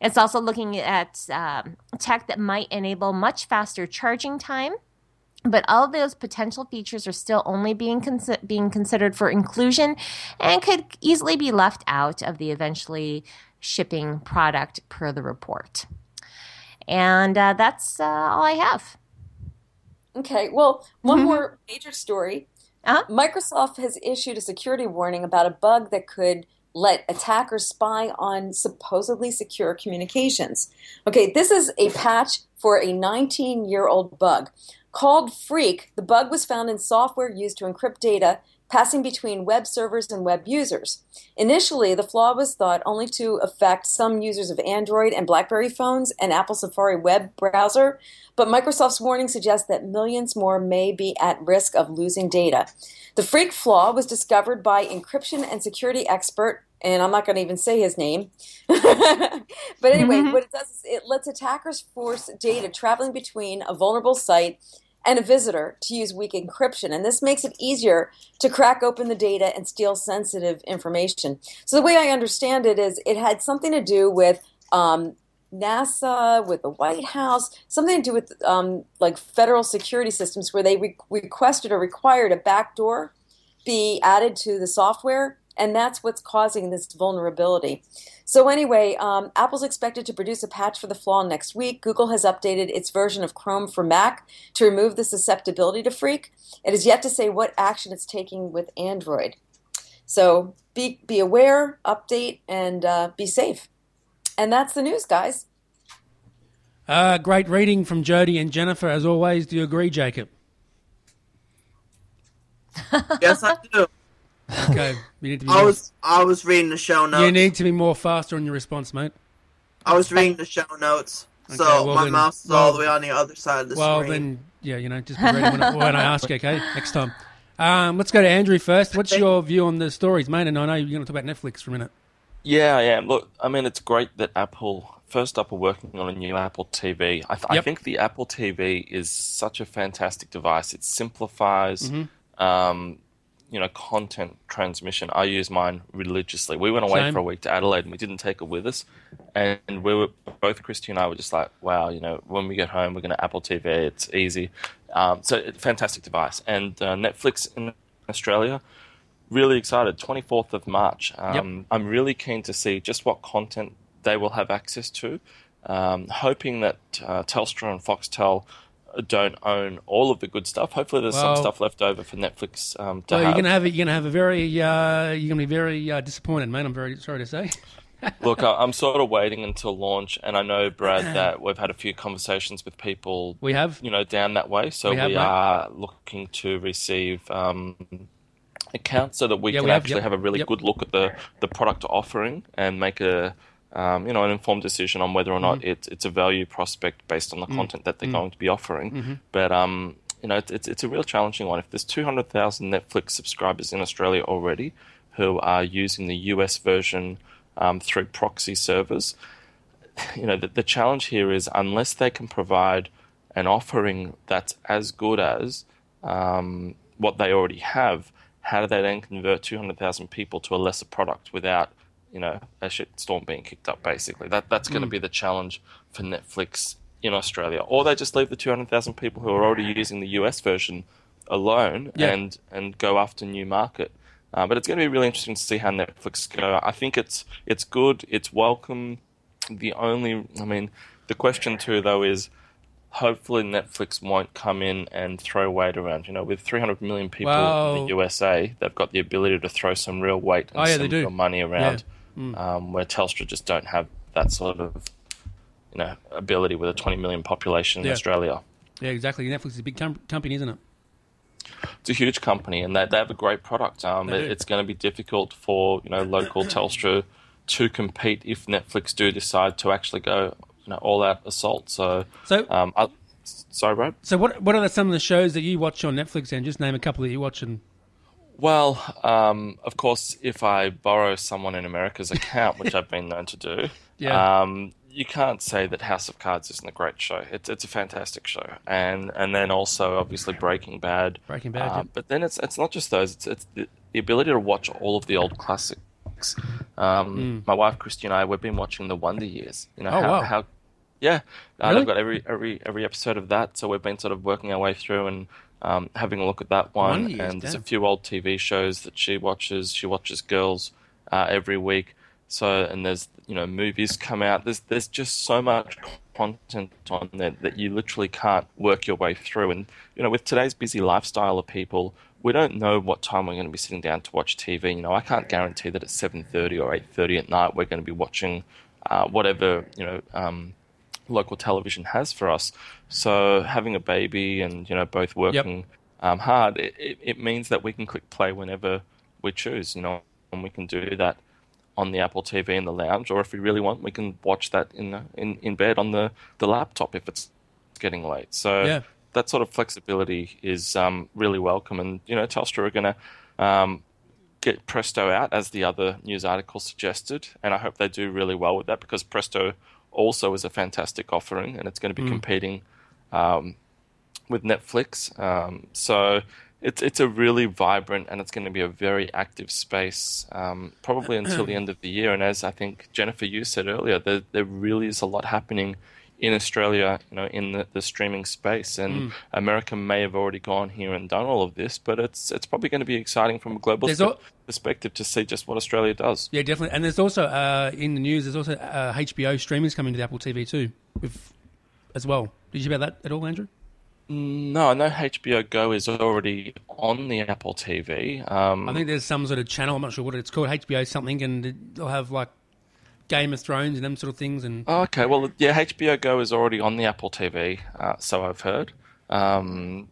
It's also looking at um, tech that might enable much faster charging time. But all of those potential features are still only being consi- being considered for inclusion and could easily be left out of the eventually shipping product per the report. And uh, that's uh, all I have. Okay, well, one Mm-hmm. more major story. Uh-huh. Microsoft has issued a security warning about a bug that could let attackers spy on supposedly secure communications. Okay, this is a patch for a nineteen-year-old bug. Called Freak, the bug was found in software used to encrypt data passing between web servers and web users. Initially, the flaw was thought only to affect some users of Android and BlackBerry phones and Apple Safari web browser, but Microsoft's warning suggests that millions more may be at risk of losing data. The Freak flaw was discovered by encryption and security expert, and I'm not going to even say his name. But anyway, Mm-hmm. what it does is it lets attackers force data traveling between a vulnerable site and a visitor to use weak encryption. And this makes it easier to crack open the data and steal sensitive information. So the way I understand it is it had something to do with um, NASA, with the White House, something to do with um, like federal security systems where they re- requested or required a backdoor be added to the software. And that's what's causing this vulnerability. So anyway, um, Apple's expected to produce a patch for the flaw next week. Google has updated its version of Chrome for Mac to remove the susceptibility to Freak. It is yet to say what action it's taking with Android. So be be aware, update, and uh, be safe. And that's the news, guys. Uh, great reading from Jody and Jennifer, as always. Do you agree, Jacob? Yes, I do. Okay. You need to be I more, was I was reading the show notes. you need to be more faster on your response, mate. I was reading the show notes, so Okay, well my then- mouse is well- all the way on the other side of the Well, screen. then, yeah, you know, just be ready when I, when I ask, okay, next time. Um, let's go to Andrew first. What's your view on the stories, mate? And I know you're going to talk about Netflix for a minute. Yeah, I am. Look, I mean, it's great that Apple, first up, are working on a new Apple T V. I, th- I Yep. think the Apple T V is such a fantastic device. It simplifies, Mm-hmm. um, you know, content transmission. I use mine religiously. We went away Same. for a week to Adelaide and we didn't take it with us. And we were, both Christy and I were just like, wow, you know, when we get home, we're going to Apple T V. It's easy. Um, so, it, fantastic device. And uh, Netflix in Australia, really excited. twenty-fourth of March. Um, Yep. I'm really keen to see just what content they will have access to. Um, hoping that uh, Telstra and Foxtel don't own all of the good stuff. Hopefully, there's Well- some stuff left over for Netflix um, to Well, have. you're going to have a, you're going to have a very uh, you're going to be very uh, disappointed, mate. I'm very sorry to say. Look, I- I'm sort of waiting until launch, and I know, Brad, that we've had a few conversations with people, We have. you know, down that way. So We we, have, mate. are looking to receive um, accounts so that we Yeah, can we have, actually yep, have a really yep. good look at the, the product offering and make a um, you know an informed decision on whether or not Mm-hmm. it's it's a value prospect based on the content that they're going to be offering. Mm-hmm. But um, you know, it's, it's it's a real challenging one. If there's two hundred thousand Netflix subscribers in Australia already who are using the U S version um, through proxy servers, you know, the, the challenge here is unless they can provide an offering that's as good as um, what they already have, how do they then convert two hundred thousand people to a lesser product without, you know, a shitstorm being kicked up, basically? That That's going to be the challenge for Netflix in Australia. Or they just leave the two hundred thousand people who are already using the U S version alone Yeah. and, and go after new market. Uh, but it's going to be really interesting to see how Netflix go. I think it's it's good, it's welcome. The only, I mean, the question too, though, is hopefully Netflix won't come in and throw weight around. You know, with three hundred million people Well- in the U S A, they've got the ability to throw some real weight and Oh, yeah, they some do. real money around, Mm. um, where Telstra just don't have that sort of, you know, ability with a twenty million population in Yeah. Australia. Yeah, exactly. Netflix is a big com- company, isn't it? It's a huge company, and they, they have a great product. Um, They it, do. it's going to be difficult for you know local Telstra to compete if Netflix do decide to actually go you know all out assault. So, So, um, I, sorry, Brad. so what what are the, some of the shows that you watch on Netflix? And just name a couple that you watch. And Well, um, of course, if I borrow someone in America's account, which I've been known to do, Yeah. um, you can't say that House of Cards isn't a great show. It's it's a fantastic show, and and then also obviously Breaking Bad. Breaking Bad, Uh, yep. But then it's it's not just those. It's it's the, the ability to watch all of the old classics. Um, Mm. My wife Christy and I, we've been watching The Wonder Years. You know Oh, how, wow. how yeah, uh, Really? they've got every every every episode of that. So we've been sort of working our way through and um, having a look at that one. Wonder Years, and there's a damn. few old T V shows that she watches. She watches Girls uh, every week. So and there's you know movies come out. There's there's just so much content on there that you literally can't work your way through. And you know with today's busy lifestyle of people, we don't know what time we're going to be sitting down to watch T V. You know, I can't guarantee that at seven thirty or eight thirty at night we're going to be watching uh, whatever you know um, local television has for us. So having a baby and you know both working um, hard, it, it, it means that we can click play whenever we choose. You know, and we can do that on the Apple T V in the lounge, or if we really want, we can watch that in the, in in bed on the, the laptop if it's getting late. So. Yeah. That sort of flexibility is um, really welcome, and you know Telstra are going to um, get Presto out, as the other news article suggested, and I hope they do really well with that because Presto also is a fantastic offering, and it's going to be Mm. competing um, with Netflix. Um, so it's it's a really vibrant, and it's going to be a very active space, um, probably until the end of the year. And as I think Jennifer, you said earlier, there there really is a lot happening in Australia, you know, in the, the streaming space, and Mm. America may have already gone here and done all of this, but it's it's probably going to be exciting from a global There's spe- al- perspective to see just what Australia does. Yeah, definitely. And there's also uh, in the news, there's also uh, H B O streaming is coming to the Apple T V too, with, as well. Did you hear about that at all, Andrew? No, I know H B O Go is already on the Apple T V. Um, I think there's some sort of channel. I'm not sure what it's called. H B O something, and they'll have like Game of Thrones and them sort of things. And Oh, okay, well, yeah, H B O Go is already on the Apple T V, uh, so I've heard. Um,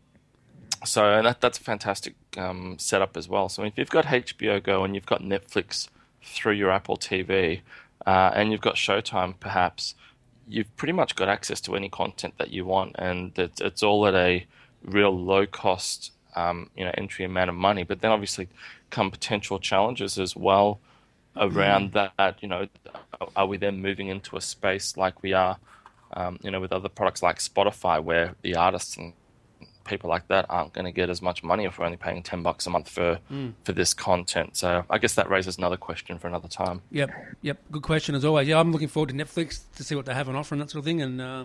so and that, that's a fantastic um, setup as well. So if you've got H B O Go and you've got Netflix through your Apple T V, uh, and you've got Showtime, perhaps, you've pretty much got access to any content that you want, and it's, it's all at a real low-cost, um, you know, entry amount of money. But then obviously come potential challenges as well around Mm. that. You know, are we then moving into a space like we are, um, you know, with other products like Spotify, where the artists and people like that aren't going to get as much money if we're only paying ten bucks a month for Mm. for this content? So I guess that raises another question for another time. Yep, yep. Good question as always. Yeah, I'm looking forward to Netflix to see what they have on offer and that sort of thing. And uh,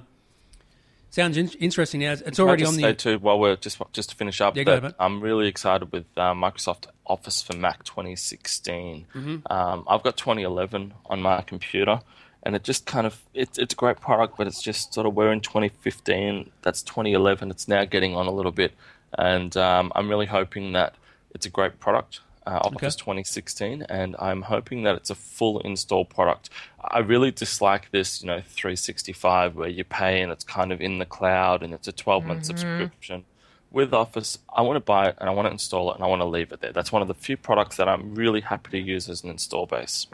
sounds in- interesting. Now it's already Can I on just the. say too, while we're just just to finish up, Yeah, go that ahead, mate. I'm really excited with uh, Microsoft Office for Mac twenty sixteen. Mhm. Um, I've got twenty eleven on my computer, and it just kind of it's it's a great product, but it's just sort of we're in twenty fifteen. That's twenty eleven. It's now getting on a little bit, and um, I'm really hoping that it's a great product. Uh, Office Okay. twenty sixteen, and I'm hoping that it's a full install product. I really dislike this, you know, three sixty-five where you pay and it's kind of in the cloud and it's a twelve-month Mhm. subscription. With Office, I want to buy it and I want to install it and I want to leave it there. That's one of the few products that I'm really happy to use as an install base.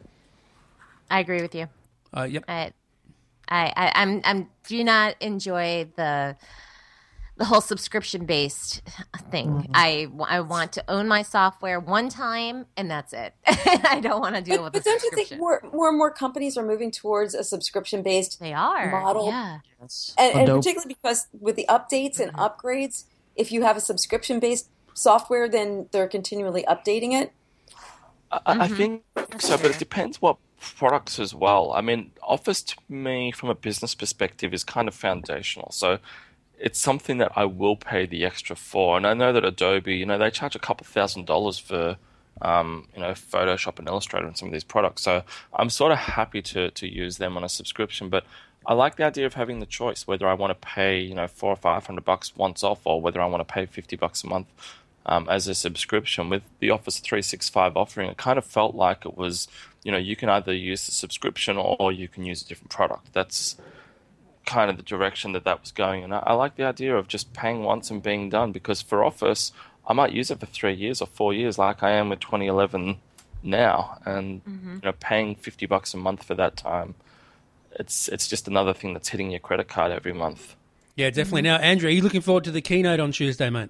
I agree with you. Uh, yep. I, I, I, I'm, I'm. Do not enjoy the, the whole subscription based thing. Mm-hmm. I, I want to own my software one time and that's it. I don't want to deal But, with but the don't you think subscription. more, more and more companies are moving towards a subscription based They are model? Yeah. And, and Adobe. particularly because with the updates and upgrades, if you have a subscription based software, then they're continually updating it. I, I think so, but it depends what products as well. I mean, Office to me, from a business perspective, is kind of foundational. So it's something that I will pay the extra for. And I know that Adobe, you know, they charge a couple thousand dollars for, um, you know, Photoshop and Illustrator and some of these products. So I'm sort of happy to to use them on a subscription, but I like the idea of having the choice whether I want to pay, you know, four or five hundred bucks once off, or whether I want to pay fifty bucks a month um, as a subscription. With the Office three sixty-five offering, it kind of felt like it was, you know, you can either use the subscription or you can use a different product. That's kind of the direction that that was going, and I, I like the idea of just paying once and being done. Because for Office, I might use it for three years or four years, like I am with twenty eleven now, and you know, paying fifty bucks a month for that time. It's it's just another thing that's hitting your credit card every month. Yeah, definitely. Now, Andrew, are you looking forward to the keynote on Tuesday, mate?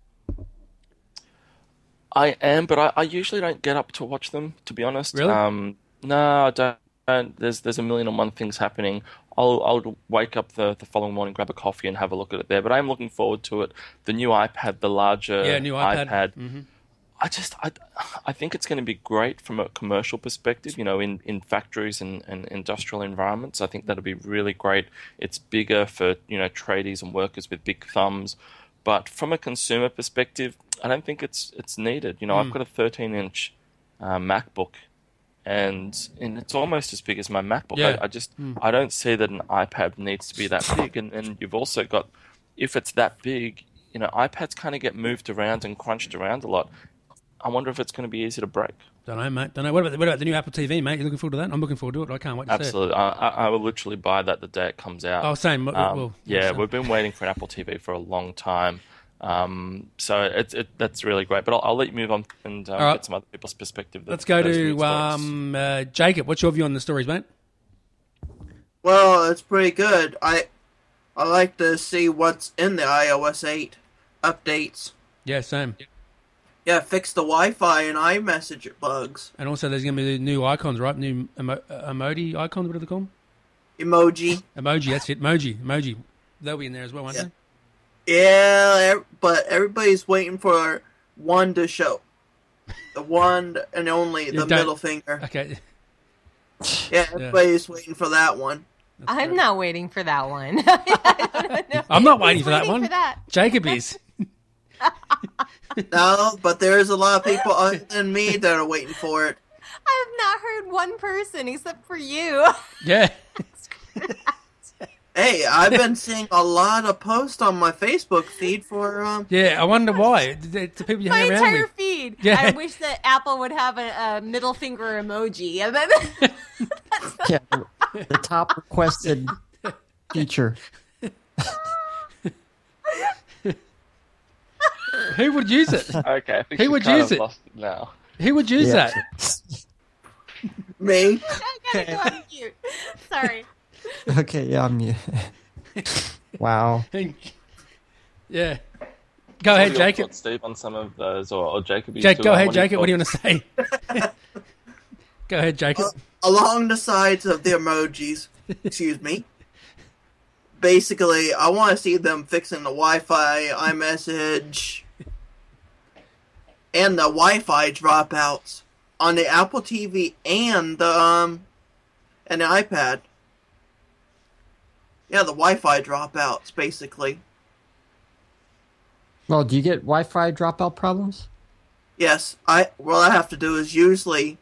I am, but I, I usually don't get up to watch them, to be honest. Really? Um, no, I don't. don't. There's there's a million and one things happening. I'll I'll wake up the, the following morning, grab a coffee, and have a look at it there. But I'm looking forward to it. The new iPad, the larger Yeah, new iPad. iPad. Mhm. I just, I, I think it's going to be great from a commercial perspective, you know, in, in factories and, and industrial environments. I think that'll be really great. It's bigger for, you know, tradies and workers with big thumbs. But from a consumer perspective, I don't think it's it's needed. You know, mm. I've got a thirteen-inch uh, MacBook, and and it's almost as big as my MacBook. Yeah. I, I just, mm. I don't see that an iPad needs to be that big. And, and you've also got, if it's that big, you know, iPads kind of get moved around and crunched around a lot. I wonder if it's going to be easy to break. Don't know, mate. Don't know. What about, the, what about the new Apple T V, mate? You looking forward to that? I'm looking forward to it. I can't wait to Absolutely. see it. I, I, I will literally buy that the day it comes out. Oh, same. Um, well, yeah, same. we've been waiting for an Apple T V for a long time. Um, so it, it, that's really great. But I'll, I'll let you move on and um, right. get some other people's perspective. Let's go to um, uh, Jacob. What's your view on the stories, mate? Well, it's pretty good. I I like to see what's in the i O S eight updates. Yeah, same. Yeah, fix the Wi-Fi and iMessage bugs. And also there's going to be new icons, right? New emo- uh, emoji icons, what do they call them? Emoji. Emoji, that's it. Emoji. Emoji. They'll be in there as well, won't Yeah. they? Yeah, but everybody's waiting for one to show. The one and only, the don't- middle finger. Okay. Yeah, everybody's waiting for that one. I'm not waiting for that one. I'm not waiting Who's for that waiting one. for that? Jacob is. No, but there's a lot of people other than me that are waiting for it. I have not heard one person except for you. Yeah. Hey, I've been seeing a lot of posts on my Facebook feed for um. Yeah, I wonder why. The, the people you My hang around entire with. feed. Yeah. I wish that Apple would have a, a middle finger emoji. And then Yeah, the, the top requested feature. Who would use it? Okay, I think Who she's would kind use of it? lost it now. Who would use Yeah. that? Me. I gotta go on mute. Sorry. Okay, yeah, I'm mute. Wow. Yeah. Go ahead, What are your Jacob. thoughts, Steve, on some of those, or, or Jacob? you Jake, two, go uh, ahead, what are your Jacob. What do you want thoughts? to say? Go ahead, Jacob. Uh, along the sides of the emojis, excuse me. Basically, I want to see them fixing the Wi-Fi, iMessage, and the Wi-Fi dropouts on the Apple T V and the um and the iPad. Yeah, the Wi-Fi dropouts, basically. Well, do you get Wi-Fi dropout problems? Yes, I. What I have to do is usually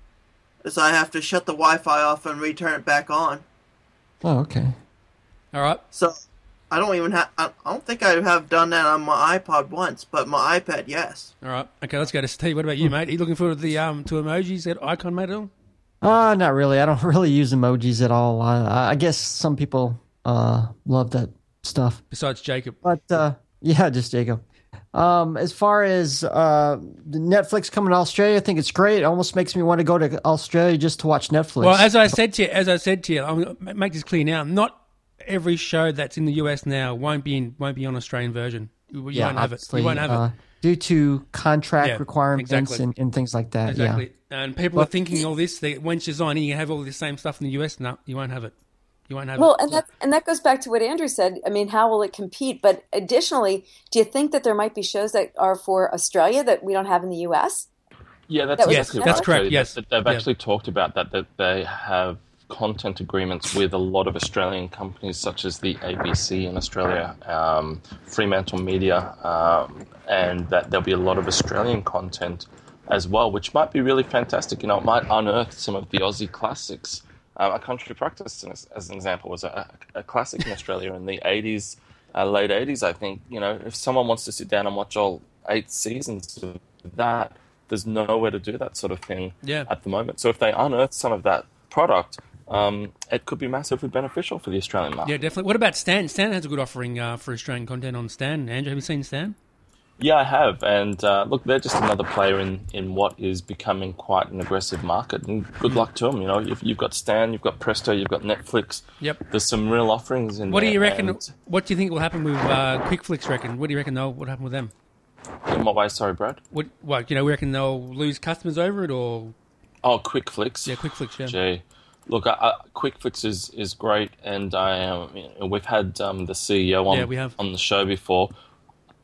is I have to shut the Wi-Fi off and return it back on. Oh, okay. All right. So I don't even have. I I don't think I have done that on my iPod once, but my iPad, yes. All right. Okay, let's go to Steve. What about you, mate? Are you looking forward to the um to emojis, that icon, mate, at all? Uh, not really. I don't really use emojis at all. I, I guess some people uh love that stuff. Besides Jacob. But uh, yeah, just Jacob. Um, as far as uh, the Netflix coming to Australia, I think it's great. It almost makes me want to go to Australia just to watch Netflix. Well, as I said to you, as I said to you, I'm gonna make this clear now. Not every show that's in the U S now won't be in, won't be on Australian version. You, you yeah, won't have it. obviously, You won't have uh, it. due to contract Yeah, requirements exactly. and, and things like that. Exactly. Yeah. And people Well- are thinking all this. That when she's on, you have all this same stuff in the U S. No, you won't have it. You won't have Well, it. and that and that goes back to what Andrew said. I mean, how will it compete? But additionally, do you think that there might be shows that are for Australia that we don't have in the U S? Yeah, that's That was exactly Yes, right. that's correct, They- yes. They've Yeah. actually talked about that, that they have content agreements with a lot of Australian companies such as the A B C in Australia, um, Fremantle Media, um, and that there'll be a lot of Australian content as well, which might be really fantastic. You know, it might unearth some of the Aussie classics. Um, A Country Practice, as, as an example, was a, a classic in Australia in the eighties, uh, late eighties, I think. You know, if someone wants to sit down and watch all eight seasons of that, there's nowhere to do that sort of thing Yeah. at the moment. So if they unearth some of that product, um, it could be massively beneficial for the Australian market. Yeah, definitely. What about Stan? Stan has a good offering uh, for Australian content on Stan. Andrew, have you seen Stan? Yeah, I have. And uh, look, they're just another player in, in what is becoming quite an aggressive market. And good luck to them. You know, you've, you've got Stan, you've got Presto, you've got Netflix. Yep. There's some real offerings in What there. do you reckon? And, What do you think will happen with uh, QuickFlix? Reckon? What do you reckon? They'll what happen with them? in what way? Sorry, Brad. What? What? You know, we reckon they'll lose customers over it, or Oh, QuickFlix. yeah, QuickFlix. Yeah. Gee. Look, I, I, QuickFlix is, is great, and I um, you know, we've had um, the C E O on, Yeah, we have. on the show before.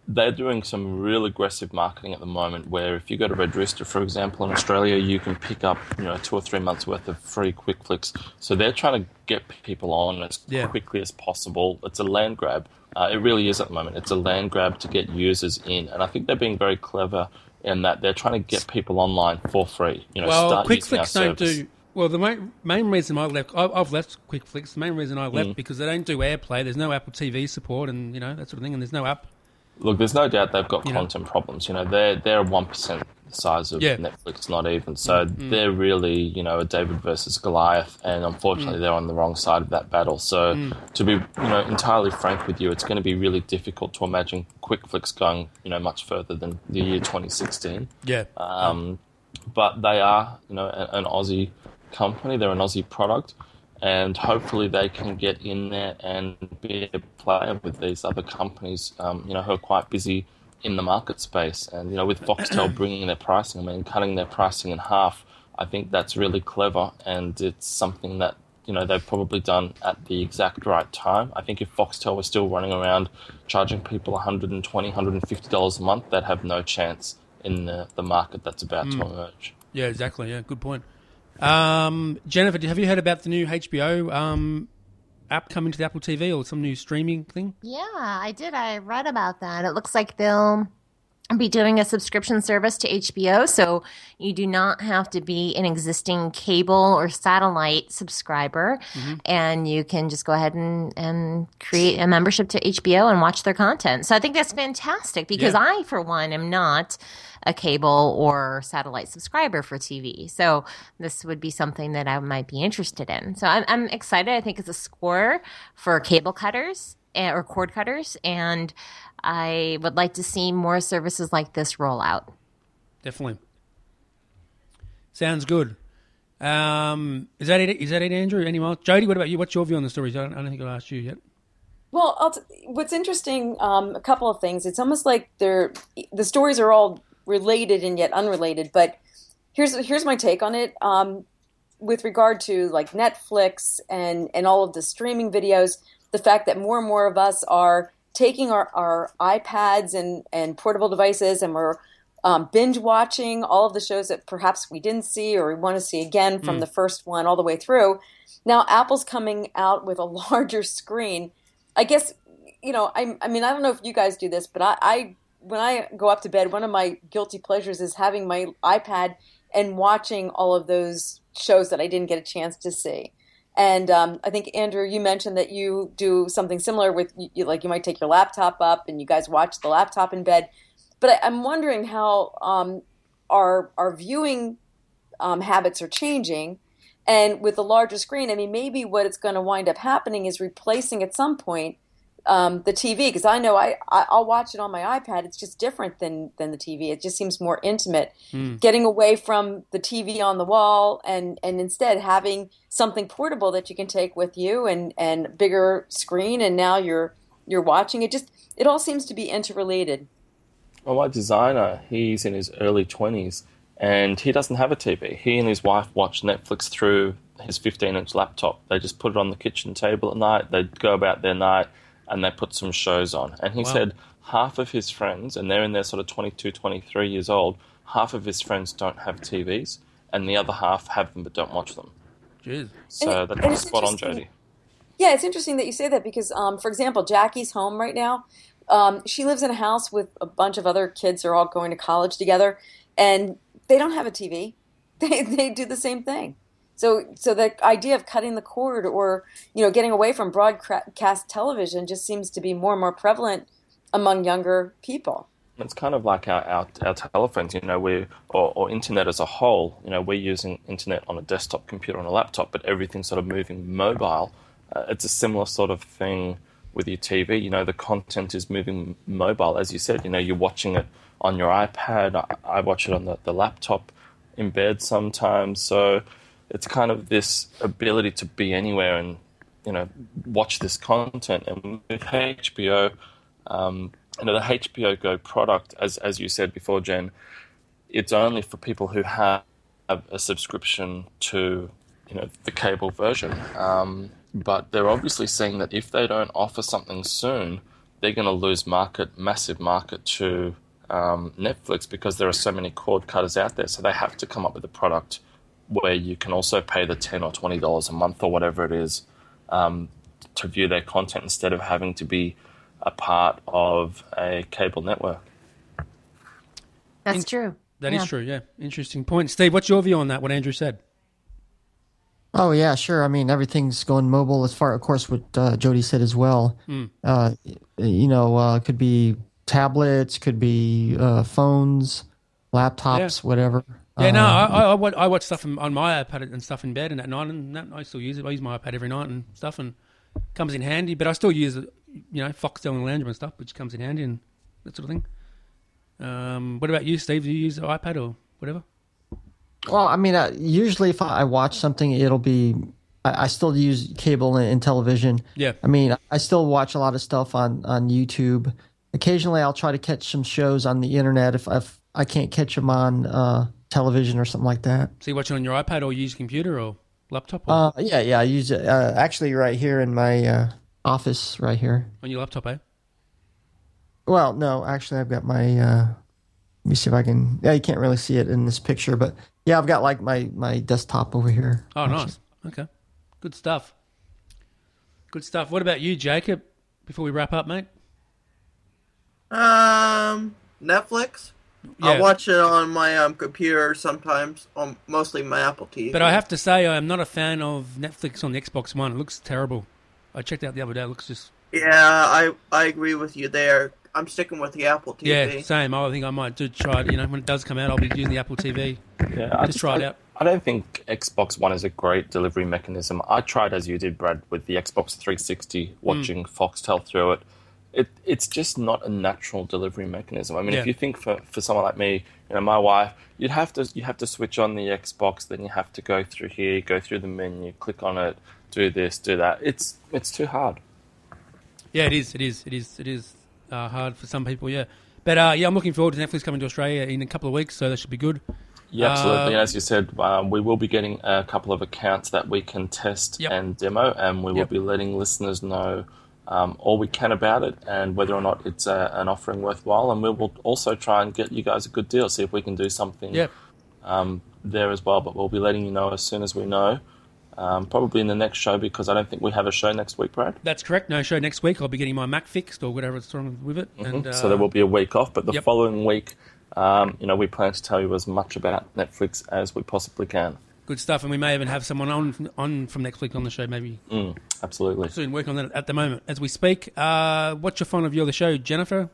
they're doing some real aggressive marketing at the moment where if you go to Red Rooster, for example, in Australia, you can pick up, you know, two or three months worth of free quick flicks. So they're trying to get people on as Yeah. quickly as possible. It's a land grab. Uh, it really is at the moment. It's a land grab to get users in. And I think they're being very clever in that they're trying to get people online for free. You know, Well, start quick using our flicks don't service. do. Well, the main, main reason I left, I, I've left quick flicks. The main reason I left Mm. because they don't do AirPlay. There's no Apple T V support, and you know that sort of thing. And there's no app. Look, there's no doubt they've got You know. content problems. You know, they're they're one percent the size of Yeah. Netflix, not even. So they're really, you know, a David versus Goliath, and unfortunately, they're on the wrong side of that battle. So, to be, you know, entirely frank with you, it's going to be really difficult to imagine quick flicks going, you know, much further than the year twenty sixteen. Yeah. Um, but they are, you know, a- an Aussie company. They're an Aussie product. And hopefully they can get in there and be a player with these other companies, um, you know, who are quite busy in the market space. And, you know, with Foxtel bringing their pricing, I mean, cutting their pricing in half, I think that's really clever. And it's something that, you know, they've probably done at the exact right time. I think if Foxtel was still running around charging people one hundred twenty dollars, one hundred fifty dollars a month, they'd have no chance in the, the market that's about to emerge. Yeah, exactly. Yeah, good point. Um, Jennifer, have you heard about the new H B O um, app coming to the Apple T V or some new streaming thing? Yeah, I did. I read about that. It looks like they'll be doing a subscription service to H B O, so you do not have to be an existing cable or satellite subscriber, and you can just go ahead and, and create a membership to H B O and watch their content. So I think that's fantastic because Yeah. I, for one, am not a cable or satellite subscriber for T V. So this would be something that I might be interested in. So I'm, I'm excited. I think it's a score for cable cutters eh, or cord cutters, and I would like to see more services like this roll out. Definitely. Sounds good. Um, is that it? Is that it, Andrew? Any more? Jody, what about you? What's your view on the stories? I don't, I don't think I asked you yet. Well, I'll t- what's interesting, um, a couple of things. It's almost like they're the stories are all related and yet unrelated. But here's here's my take on it. Um, with regard to like Netflix and and all of the streaming videos, the fact that more and more of us are taking our, our iPads and, and portable devices and we're um, binge watching all of the shows that perhaps we didn't see or we want to see again from the first one all the way through. Now Apple's coming out with a larger screen. I guess, you know, I, I mean, I don't know if you guys do this, but I, I when I go up to bed, one of my guilty pleasures is having my iPad and watching all of those shows that I didn't get a chance to see. And um, I think, Andrew, you mentioned that you do something similar with, you, like you might take your laptop up and you guys watch the laptop in bed. But I, I'm wondering how um, our our viewing um, habits are changing. And with the larger screen, I mean, maybe what it's going to wind up happening is replacing at some point um, the T V. Because I know I, I, I'll watch it on my iPad. It's just different than, than the T V. It just seems more intimate. Mm. Getting away from the T V on the wall and, and instead having something portable that you can take with you and, and bigger screen. And now you're you're watching it. Just it all seems to be interrelated. Well, my designer, he's in his early twenties, and he doesn't have a T V. He and his wife watch Netflix through his fifteen-inch laptop. They just put it on the kitchen table at night. They go about their night, and they put some shows on. And he Wow. said half of his friends, and they're in their sort of twenty-two, twenty-three years old, half of his friends don't have T Vs, and the other half have them but don't watch them. Jeez. So And it- and that's it's spot on, interesting. Jody. Yeah, it's interesting that you say that because, um, for example, Jackie's home right now. Um, she lives in a house with a bunch of other kids who are all going to college together, and they don't have a T V. They they do the same thing. So so the idea of cutting the cord or you know getting away from broadcast television just seems to be more and more prevalent among younger people. It's kind of like our, our, our telephones, you know, we or, or internet as a whole. You know, we're using internet on a desktop computer, on a laptop, but everything's sort of moving mobile. Uh, it's a similar sort of thing with your T V. You know, the content is moving mobile, as you said. You know, you're watching it on your iPad. I, I watch it on the, the laptop in bed sometimes. So it's kind of this ability to be anywhere and, you know, watch this content. And with H B O, um, you know, the H B O Go product, as as you said before, Jen, it's only for people who have a subscription to, you know, the cable version. Um, but they're obviously seeing that if they don't offer something soon, they're going to lose market, massive market to um, Netflix because there are so many cord cutters out there. So they have to come up with a product where you can also pay the ten or twenty dollars a month or whatever it is um, to view their content instead of having to be a part of a cable network. That's In- true. That Yeah. is true, yeah. Interesting point. Steve, what's your view on that, what Andrew said? Oh yeah, sure. I mean, everything's going mobile as far, of course, what uh, Jody said as well. Mm. Uh, you know, uh, could be tablets, could be uh, phones, laptops, whatever. Yeah, no, Uh, I, I, I watch, I watch stuff on, on my iPad and stuff in bed and at night, and that, I still use it. I use my iPad every night and stuff, and it comes in handy. But I still use, you know, Foxtel and Lounge and stuff, which comes in handy and that sort of thing. Um, what about you, Steve? Do you use the iPad or whatever? Well, I mean, uh, usually if I watch something, it'll be. I, I still use cable and, and television. Yeah. I mean, I still watch a lot of stuff on, on YouTube. Occasionally, I'll try to catch some shows on the internet if, if I can't catch them on uh, television or something like that. So you watch it on your iPad or you use a computer or laptop or Uh, yeah, yeah, I use it uh, actually right here in my uh, office right here. on your laptop, eh? Well, no, actually, I've got my. Uh, let me see if I can. Yeah, you can't really see it in this picture, but yeah, I've got like my, my desktop over here. Oh, nice. Okay. Good stuff. Good stuff. What about you, Jacob, before we wrap up, mate? Um, Netflix. Yeah. I watch it on my um, computer sometimes, on mostly my Apple T V. But I have to say, I'm not a fan of Netflix on the Xbox One. It looks terrible. I checked out the other day. It looks just... Yeah, I I agree with you there. I'm sticking with the Apple T V. Yeah, same. I think I might do try it. You know, when it does come out, I'll be using the Apple T V. Yeah, I Just try it out. I don't think Xbox One is a great delivery mechanism. I tried, as you did, Brad, with the Xbox three sixty, watching Mm. Foxtel through it. It it's just not a natural delivery mechanism. I mean, Yeah. if you think for, for someone like me, you know, my wife, you'd have to you have to switch on the Xbox, then you have to go through here, go through the menu, click on it, do this, do that. It's it's too hard. Yeah, it is. It is. It is. It is uh, hard for some people, yeah. But, uh, yeah, I'm looking forward to Netflix coming to Australia in a couple of weeks, so that should be good. Yeah, absolutely. Uh, As you said, um, we will be getting a couple of accounts that we can test Yep. and demo, and we will Yep. be letting listeners know um, all we can about it and whether or not it's a, an offering worthwhile. And we will also try and get you guys a good deal, see if we can do something Yep. um, there as well. But we'll be letting you know as soon as we know, um, probably in the next show, because I don't think we have a show next week, Brad. That's correct. No show next week. I'll be getting my Mac fixed or whatever it's wrong with it. And uh, so there will be a week off, but the yep. following week, um, you know, we plan to tell you as much about Netflix as we possibly can. good stuff. And we may even have someone on on from next week on the show, maybe Mm, absolutely. soon. Working on that at the moment as we speak. Uh, what's your final view of the show, Jennifer?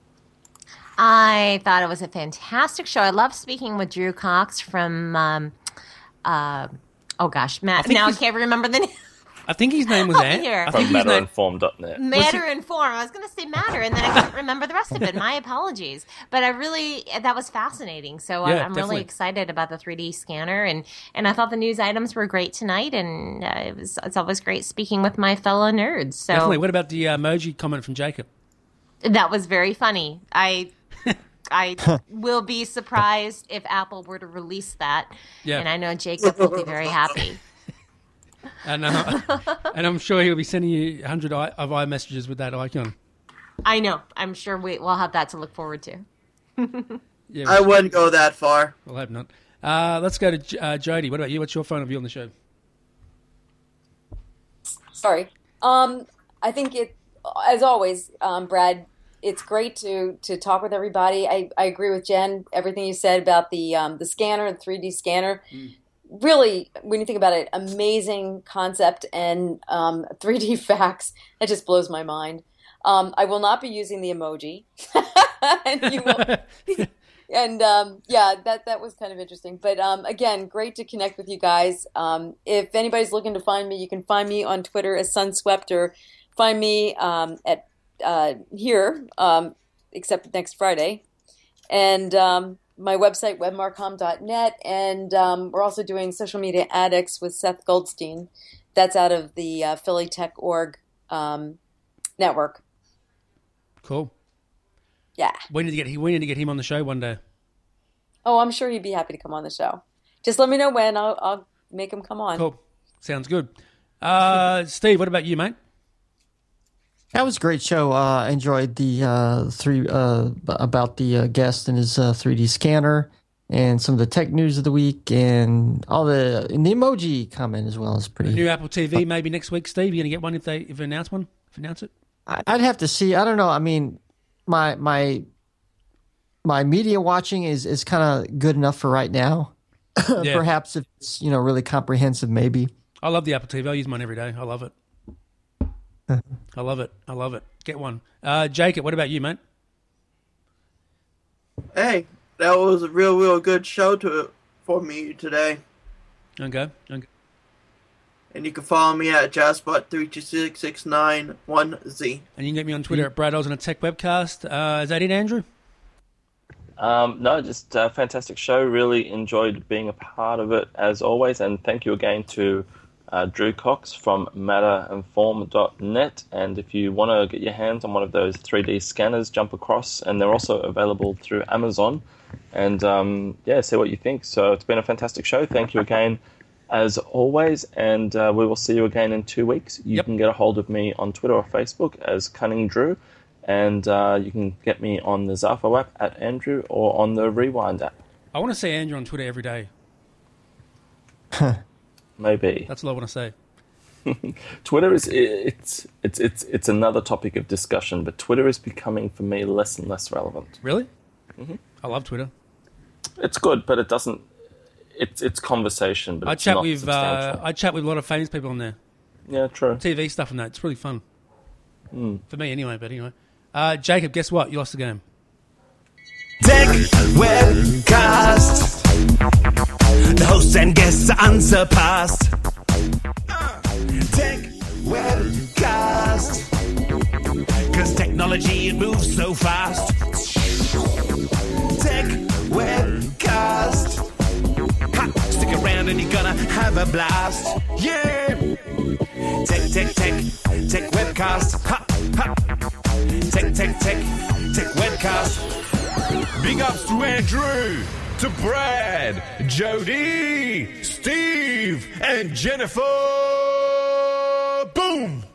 I thought it was a fantastic show. I love speaking with Drew Cox from, um, uh, oh gosh, Matt. think Now I he's- can't remember the name. I think his name was Oh, Ant. here. I From think his name. matterinformed dot net. Matter and Form. I was going to say Matter, and then I couldn't remember the rest of it. My apologies. But I really, that was fascinating. So Yeah, I'm, I'm definitely. really excited about the three D scanner, and, and I thought the news items were great tonight, and uh, it was it's always great speaking with my fellow nerds. So Definitely. What about the uh, emoji comment from Jacob? that was very funny. I I will be surprised if Apple were to release that, Yeah. and I know Jacob will be very happy. And uh, and I'm sure he'll be sending you a hundred i- of iMessages with that icon. I know. I'm sure we, we'll have that to look forward to. Yeah, I wouldn't go that far. we'll hope not. Uh, let's go to J- uh, Jody. What about you? What's your final view on the show? Sorry. Um, I think it, as always, um, Brad, it's great to to talk with everybody. I, I agree with Jen, everything you said about the um, the scanner, the three D scanner. Really, when you think about it, amazing concept and um, three D facts. That just blows my mind. Um, I will not be using the emoji. and you will. And um, yeah, that that was kind of interesting. But um, again, great to connect with you guys. Um, if anybody's looking to find me, you can find me on Twitter as Sunswept, or find me um, at uh, here, um, except next Friday. And um, my website, webmarcom dot net. And um, we're also doing Social Media Addicts with Seth Goldstein. That's out of the uh, Philly Tech Org um, network. Cool. Yeah. We need to get we need to get him on the show one day. Oh, I'm sure he'd be happy to come on the show. Just let me know when. I'll, I'll make him come on. Cool. Sounds good. Uh, Steve, what about you, mate? That was a great show. Uh, I enjoyed the uh, three uh, about the uh, guest and his uh, three D scanner, and some of the tech news of the week, and all the and the emoji comment as well is pretty. New Apple T V maybe next week, Steve. You're gonna get one if they if they announce one. If they announce it, I'd have to see. I don't know. I mean, my my my media watching is is kind of good enough for right now. Yeah. Perhaps if it's you know really comprehensive, maybe. I love the Apple T V. I use mine every day. I love it. I love it. I love it. Get one. Uh, Jacob, what about you, mate? Hey, that was a real, real good show to for me today. Okay. Okay. And you can follow me at Jazzbot three two six six nine one Z. And you can get me on Twitter at Brad Oz on a Tech Webcast. Uh, is that it, Andrew? Um, no, just a fantastic show. Really enjoyed being a part of it as always, and thank you again to uh, Drew Cox from matter and form dot net. And if you want to get your hands on one of those three D scanners, jump across, and they're also available through Amazon. And um, yeah, see what you think. So it's been a fantastic show. Thank you again, as always, and uh, we will see you again in two weeks. You Yep. can get a hold of me on Twitter or Facebook as Cunning Drew. And uh, you can get me on the Zafo app at Andrew or on the Rewind app. I want to see Andrew on Twitter every day. Maybe. That's all I want to say. Twitter is it's it's it's it's another topic of discussion, but Twitter is becoming for me less and less relevant. Really? Mm-hmm. I love Twitter. It's good, but it doesn't. It's it's conversation, but I it's chat not with uh, substantial. I chat with a lot of famous people on there. Yeah, true. T V stuff and that. It's really fun. Mm. For me, anyway. But anyway, uh, Jacob, guess what? You lost the game. Tech Webcast. The hosts and guests are unsurpassed. Uh, Tech Webcast. Cause technology, it moves so fast. Tech Webcast. Ha, stick around and you're gonna have a blast. Yeah. Tech, tech, tech. Tech Webcast. Ha, ha. Tech, tech, tech. Tech Webcast. Big ups to Andrew, to Brad, Jody, Steve, and Jennifer. Boom!